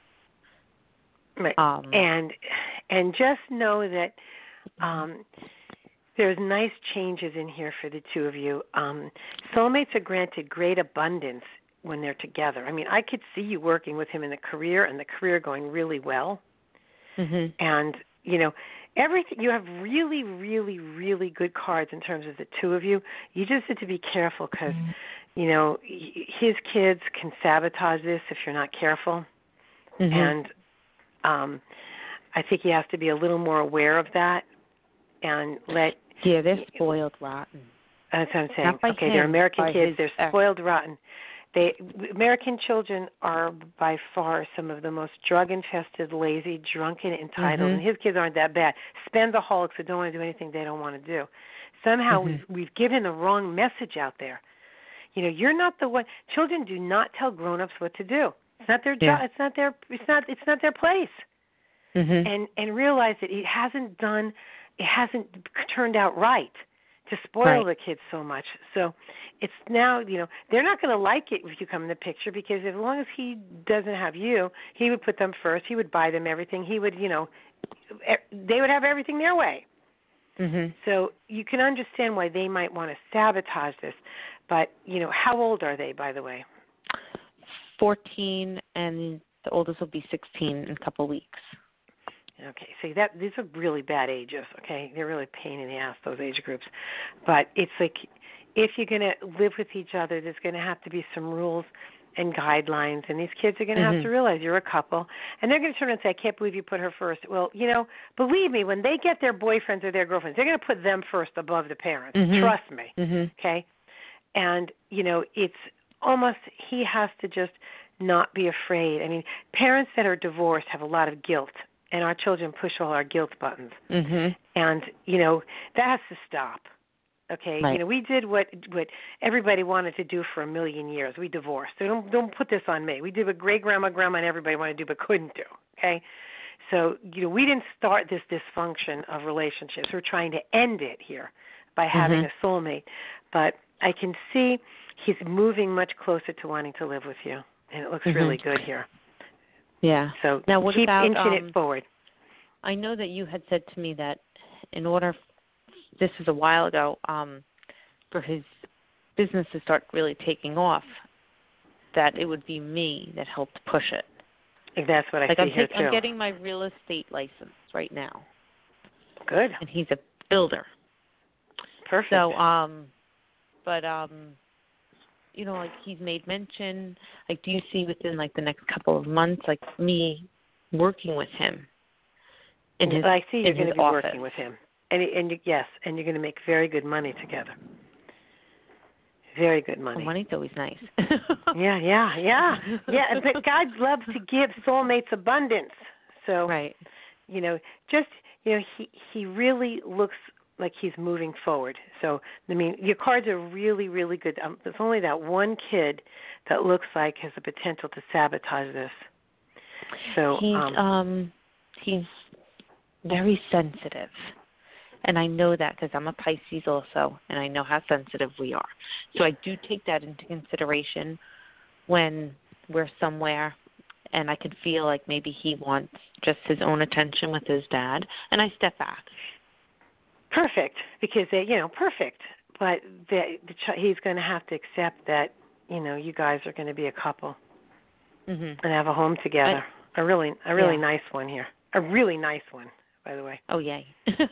Right. Um, and and just know that um, there's nice changes in here for the two of you. Um, soulmates are granted great abundance when they're together. I mean, I could see you working with him in the career and the career going really well. mhm. And, you know, everything, you have really, really, really good cards in terms of the two of you. You just have to be careful because, you know, his kids can sabotage this if you're not careful. Mhm. And um, I think he has to be a little more aware of that and let. Yeah, they're spoiled rotten. That's what I'm saying. Not by Okay, him, they're American by kids. his They're ex. spoiled rotten. They American children are by far some of the most drug-infested, lazy, drunken, entitled. Mhm. And his kids aren't that bad. Spendaholics who don't want to do anything they don't want to do. Somehow Mhm. we've we've given the wrong message out there. You know, you're not the one. Children do not tell grown-ups what to do. It's not their Yeah. job. It's not their. It's not. It's not their place. Mhm. And and realize that it hasn't done. It hasn't turned out right to spoil Right. the kids so much. So it's now, you know, they're not going to like it if you come in the picture because as long as he doesn't have you, he would put them first. He would buy them everything. He would, you know, they would have everything their way. Mhm. So you can understand why they might want to sabotage this. But, you know, how old are they, by the way? fourteen, and the oldest will be sixteen in a couple of weeks. Okay, see that these are really bad ages. Okay, they're really pain in the ass, those age groups. But it's like if you're going to live with each other, there's going to have to be some rules and guidelines, and these kids are going to Mhm. have to realize you're a couple, and they're going to turn around and say, "I can't believe you put her first." Well, you know, believe me, when they get their boyfriends or their girlfriends, they're going to put them first above the parents. Mhm. Trust me. Mhm. Okay, and you know, it's almost he has to just not be afraid. I mean, parents that are divorced have a lot of guilt. And our children push all our guilt buttons. Mhm. And, you know, that has to stop. Okay? Right. You know, we did what what everybody wanted to do for a million years. We divorced. So don't don't put this on me. We did what great grandma, grandma, and everybody wanted to do but couldn't do. Okay? So, you know, we didn't start this dysfunction of relationships. We're trying to end it here by having Mhm. a soulmate. But I can see he's moving much closer to wanting to live with you. And it looks Mhm. really good here. Yeah. So Now, what keep about, inching um, it forward. I know that you had said to me that in order, this was a while ago, um, for his business to start really taking off, that it would be me that helped push it. That's what I like see I'm, here take, too. I'm getting my real estate license right now. Good. And he's a builder. Perfect. So, um, but um, you know, like he's made mention. Like, do you see within like the next couple of months, like me working with him in his? I see you're going to be office. working with him, and and you, yes, and you're going to make very good money together. Very good money. Well, money's always nice. yeah, yeah, yeah, yeah. But God loves to give soulmates abundance. So, right. You know, just you know, he he really looks like he's moving forward. So, I mean, your cards are really, really good. Um, there's only that one kid that looks like has the potential to sabotage this. So he's um, um he's very sensitive. And I know that because I'm a Pisces also, and I know how sensitive we are. So I do take that into consideration when we're somewhere and I can feel like maybe he wants just his own attention with his dad, and I step back. Perfect, because they, you know, perfect. But the, the ch- he's going to have to accept that, you know, you guys are going to be a couple mm-hmm. and have a home together. I, a really, a really yeah. nice one here. A really nice one, by the way. Oh, yay.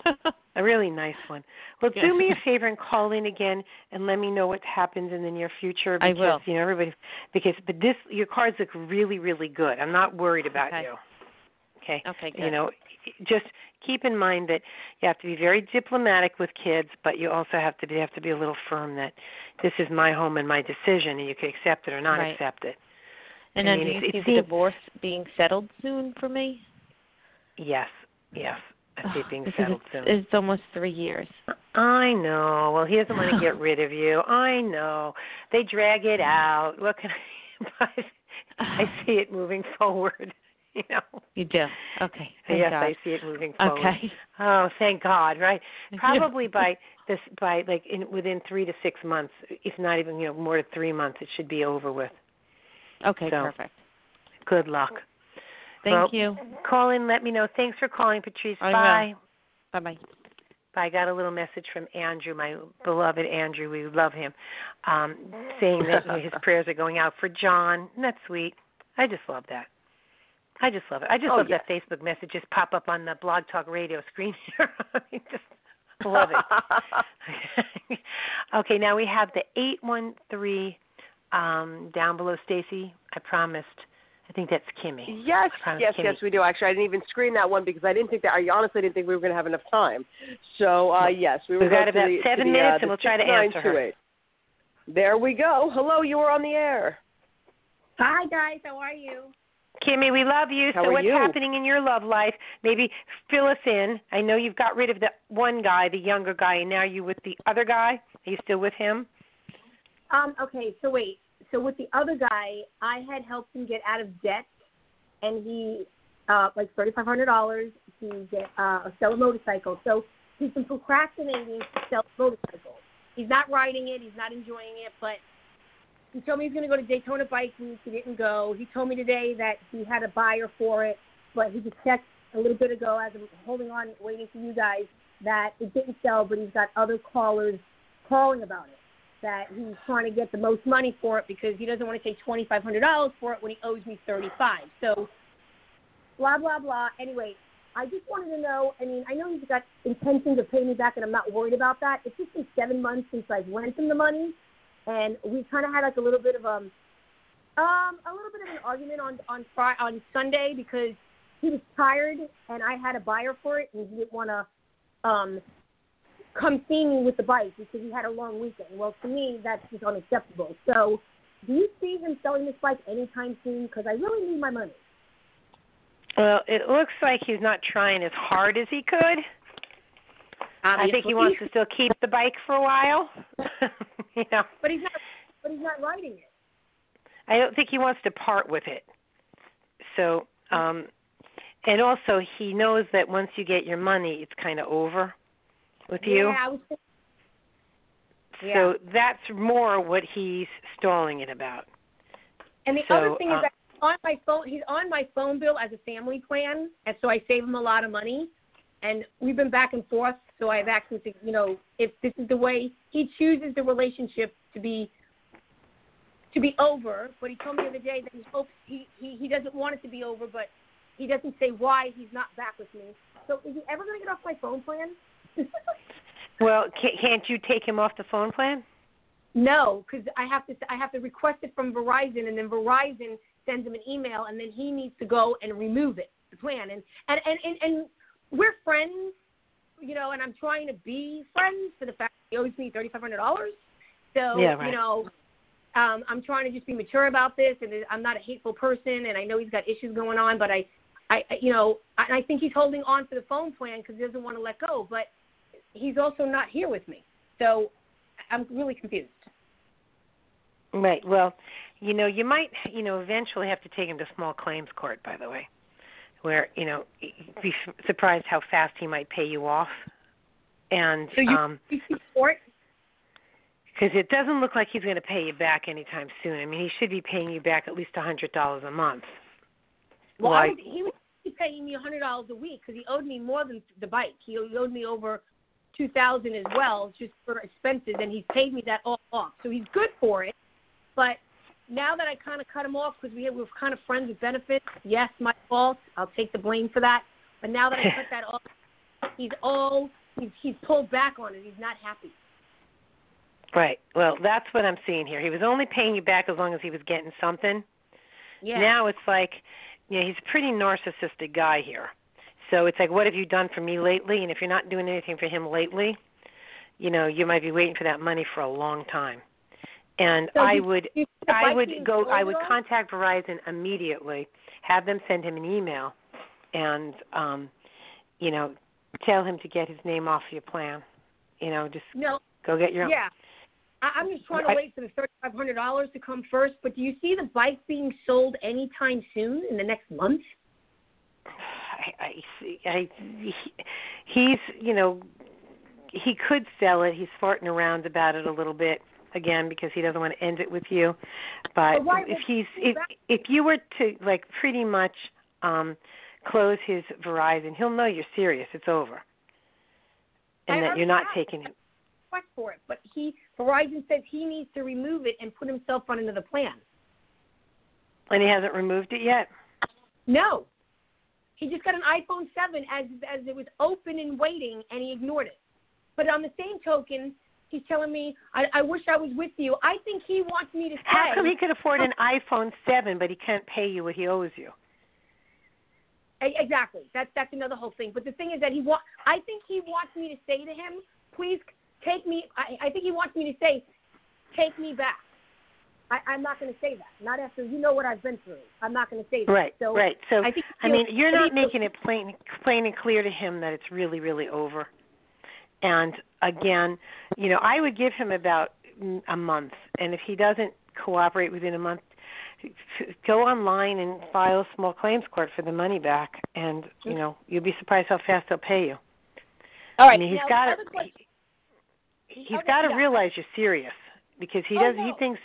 A really nice one. Well, yeah. do me a favor and call in again and let me know what happens in the near future. Because, I will. You know, everybody, because, but this, your cards look really, really good. I'm not worried about okay. you. Okay. Okay, good. You know, just keep in mind that you have to be very diplomatic with kids, but you also have to be, have to be a little firm that this is my home and my decision, and you can accept it or not right. accept it. And I then mean, do you it, see it the seems, divorce being settled soon for me? Yes, yes. I see it being because settled it's, soon. It's almost three years. I know. Well, he doesn't want to get rid of you. I know. They drag it out. What can I? But I see it moving forward. You know. You do. Okay. Thank yes, God. I see it moving forward. Okay. Oh, thank God! Right. Probably yeah. by this, by like in, within three to six months, if not even you know more than three months, it should be over with. Okay. So, perfect. Good luck. Thank well, you. Call in. Let me know. Thanks for calling, Patrice. I Bye. Bye bye. I got a little message from Andrew, my beloved Andrew. We love him, um, saying that you know, his prayers are going out for John. Isn't that sweet? I just love that. I just love it. I just oh, love yeah. that Facebook message just pop up on the Blog Talk Radio screen here. I mean, just love it. Okay, now we have the eight one three um, down below, Stacy. I promised. I think that's Kimmy. Yes, yes, Kimmy. yes, we do. Actually, I didn't even screen that one because I didn't think that. I honestly didn't think we were going to have enough time. So, uh, yes, we were. We've got to about the, seven to the, minutes, uh, and we'll try to answer her. There we go. Hello, you were on the air. Hi, guys. How are you? Kimmy, we love you. How so are what's you? happening in your love life? Maybe fill us in. I know you've got rid of the one guy, the younger guy, and now you're with the other guy. Are you still with him? Um. Okay. So wait. So with the other guy, I had helped him get out of debt, and he, uh, like thirty-five hundred dollars to get uh, sell a motorcycle. So he's been procrastinating to sell a motorcycle. He's not riding it. He's not enjoying it, but he told me he's going to go to Daytona Bike Week. He didn't go. He told me today that he had a buyer for it, but he just checked a little bit ago as I'm holding on, waiting for you guys, that it didn't sell, but he's got other callers calling about it, that he's trying to get the most money for it because he doesn't want to take twenty-five hundred dollars for it when he owes me thirty-five dollars. So blah, blah, blah. Anyway, I just wanted to know, I mean, I know he's got intentions of paying me back, and I'm not worried about that. It's just been seven months since I've lent him the money. And we kind of had like a little bit of um, um, a little bit of an argument on on Friday, on Sunday because he was tired and I had a buyer for it and he didn't want to um, come see me with the bike because he had a long weekend. Well, to me, that's just unacceptable. So, do you see him selling this bike anytime soon? Because I really need my money. Well, it looks like he's not trying as hard as he could. Obviously. I think he wants to still keep the bike for a while. you know. But he's not. But he's not riding it. I don't think he wants to part with it. So, um, and also he knows that once you get your money, it's kind of over with you. Yeah, I was. Yeah. So that's more what he's stalling it about. And the so, other thing uh, is that on my phone, he's on my phone bill as a family plan, and so I save him a lot of money. And we've been back and forth, so I've asked him to, you know, if this is the way he chooses the relationship to be to be over, but he told me the other day that he hopes he, he, he doesn't want it to be over, but he doesn't say why he's not back with me. So is he ever going to get off my phone plan? Well, can't you take him off the phone plan? No, because I have to I have to request it from Verizon, and then Verizon sends him an email, and then he needs to go and remove it, the plan. And and, and, and, and we're friends, you know, and I'm trying to be friends for the fact that he owes me thirty-five hundred dollars. So, yeah, right. you know, um, I'm trying to just be mature about this, and I'm not a hateful person, and I know he's got issues going on, but I, I you know, I, I think he's holding on to the phone plan because he doesn't want to let go, but he's also not here with me. So I'm really confused. Right. Well, you know, you might, you know, eventually have to take him to small claims court, by the way, where, you know, you'd be surprised how fast he might pay you off. And so you, um, you support? Because it doesn't look like he's going to pay you back anytime soon. I mean, he should be paying you back at least one hundred dollars a month. Well, well I would, he would be paying me one hundred dollars a week because he owed me more than the bike. He owed me over two thousand dollars as well, just for expenses, and he's paid me that all off. So he's good for it. But now that I kind of cut him off because we, we were kind of friends with benefits, yes, my fault. I'll take the blame for that. But now that I cut that off, he's all he's, he's pulled back on it. He's not happy. Right. Well, that's what I'm seeing here. He was only paying you back as long as he was getting something. Yeah. Now it's like, you know, he's a pretty narcissistic guy here. So it's like, what have you done for me lately? And if you're not doing anything for him lately, you know, you might be waiting for that money for a long time. And so I you, would, you I would go, I would contact Verizon immediately, have them send him an email, and, um, you know, tell him to get his name off your plan. You know, just no. go get your own. Yeah. I, I'm just trying to I, wait for the thirty-five hundred dollars to come first. But do you see the bike being sold anytime soon in the next month? I, I see. I, he, he's, you know, he could sell it. He's farting around about it a little bit. Again, because he doesn't want to end it with you, but why, if he's if if you were to like pretty much um, close his Verizon, he'll know you're serious. It's over, and I that you're not have taking him. Request for it, but he Verizon says he needs to remove it and put himself on another plan. And he hasn't removed it yet. No, he just got an iPhone seven as as it was open and waiting, and he ignored it. But on the same token, he's telling me, I, I wish I was with you. I think he wants me to stay. How come he could afford an iPhone seven, but he can't pay you what he owes you? Exactly. That's that's another whole thing. But the thing is that he wa- I think he wants me to say to him, please take me. I, I think he wants me to say, take me back. I, I'm not going to say that. Not after you know what I've been through. I'm not going to say that. Right. So right. So I, think I mean, you're not making it plain, plain and clear to him that it's really, really over. And again, you know, I would give him about a month, and if he doesn't cooperate within a month, go online and file a small claims court for the money back, and you know, you'll be surprised how fast they'll pay you. All right, I mean, he's got to he, he's got to realize you're serious, because he oh, does no. he thinks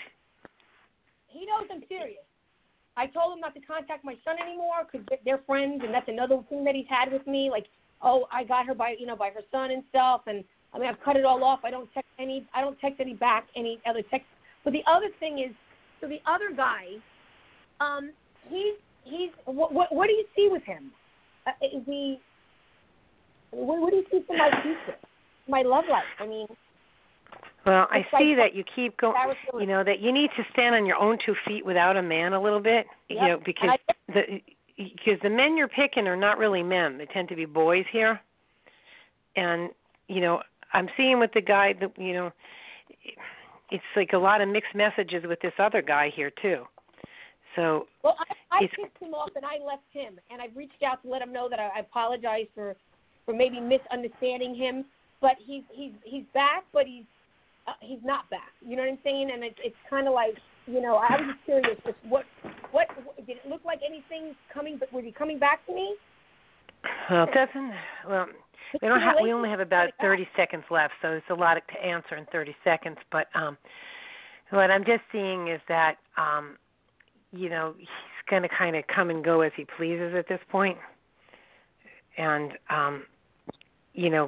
he knows I'm serious. I told him not to contact my son anymore because they're friends, and that's another thing that he's had with me, like. Oh, I got her by you know by her son and stuff, and I mean I've cut it all off. I don't text any. I don't text any back any other text. But the other thing is, so the other guy, um, he's he's what what, what do you see with him? Uh, is he? What, what do you see from my future, my love life? I mean. Well, I see like, that you keep going. You know that you need to stand on your own two feet without a man a little bit. Yep. You know because I, the. Because the men you're picking are not really men. They tend to be boys here. And, you know, I'm seeing with the guy that, you know, it's like a lot of mixed messages with this other guy here, too. So well, I, I pissed him off and I left him. And I've reached out to let him know that I, I apologize for, for maybe misunderstanding him. But he's he's he's back, but he's uh, he's not back. You know what I'm saying? And it's it's kind of like, you know, I was just curious. Just what, what did it look like? Anything coming? But was he coming back to me? Well, it doesn't. Well, we don't have. We only have about thirty seconds left, so it's a lot to answer in thirty seconds. But um, what I'm just seeing is that um, you know, he's going to kind of come and go as he pleases at this point, and um, you know.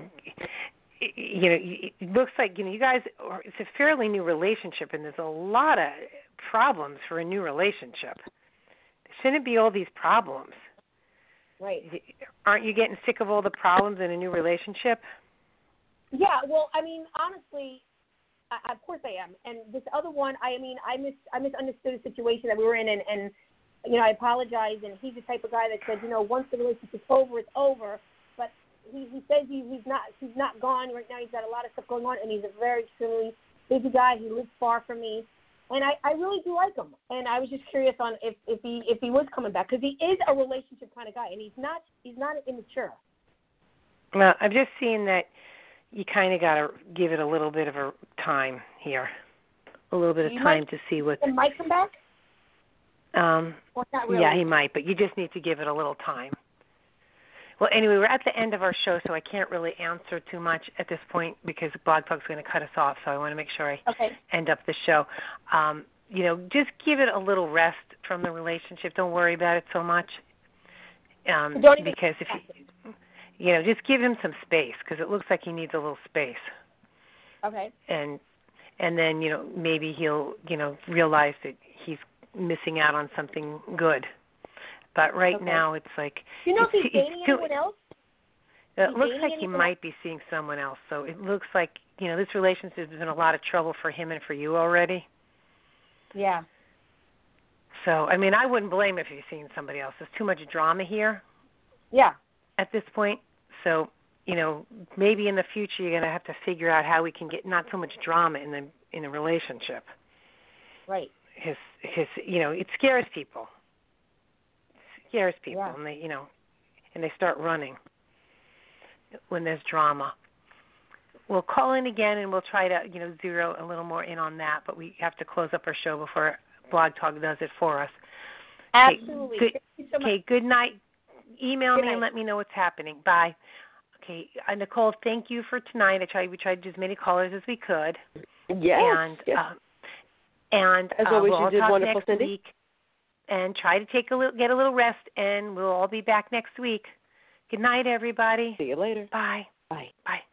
You know, it looks like, you know, you guys, it's a fairly new relationship, and there's a lot of problems for a new relationship. There shouldn't be all these problems. Right. Aren't you getting sick of all the problems in a new relationship? Yeah, well, I mean, honestly, I, of course I am. And this other one, I mean, I mis I misunderstood the situation that we were in, and, and you know, I apologize. And he's the type of guy that says, you know, once the relationship's over, it's over. But he, he says he, he's not he's not gone right now. He's got a lot of stuff going on, and he's a very extremely busy guy. He lives far from me, and I, I really do like him. And I was just curious on if, if he if he was coming back, because he is a relationship kind of guy, and he's not he's not immature. Well, I'm just seeing that you kind of got to give it a little bit of a time here, a little bit of He time might, to see what. He might come back. Um, or not really? Yeah, he might, but you just need to give it a little time. Well, anyway, we're at the end of our show, so I can't really answer too much at this point because Blog Talk's going to cut us off, so I want to make sure I okay. end up the show. Um, you know, just give it a little rest from the relationship. Don't worry about it so much. Um, Don't even because if you, you know, just give him some space because it looks like he needs a little space. Okay. And and then, you know, maybe he'll, you know, realize that he's missing out on something good. But right okay. now it's like... Do you know if he's dating too, anyone else? It He's looks dating like he anyone might else? be seeing someone else. So it looks like, you know, this relationship has been a lot of trouble for him and for you already. Yeah. So, I mean, I wouldn't blame if he's seeing somebody else. There's too much drama here. Yeah. At this point. So, you know, maybe in the future you're going to have to figure out how we can get not so much drama in the in a relationship. Right. His his you know, it scares people. It scares people Yeah. and they, you know, and they start running when there's drama. We'll call in again and we'll try to, you know, zero a little more in on that, but we have to close up our show before Blog Talk does it for us. Absolutely. Okay, good, Thank you so much. okay, good night. Email Good me night. and let me know what's happening. Bye. Okay, uh, Nicole, thank you for tonight. I tried, we tried to do as many callers as we could. Yes. And, yes. uh, and As uh, always, we'll you all did talk wonderful, next Cindy. week and try to take a little, get a little rest, and we'll all be back next week. Good night, everybody. See you later. Bye. Bye. Bye.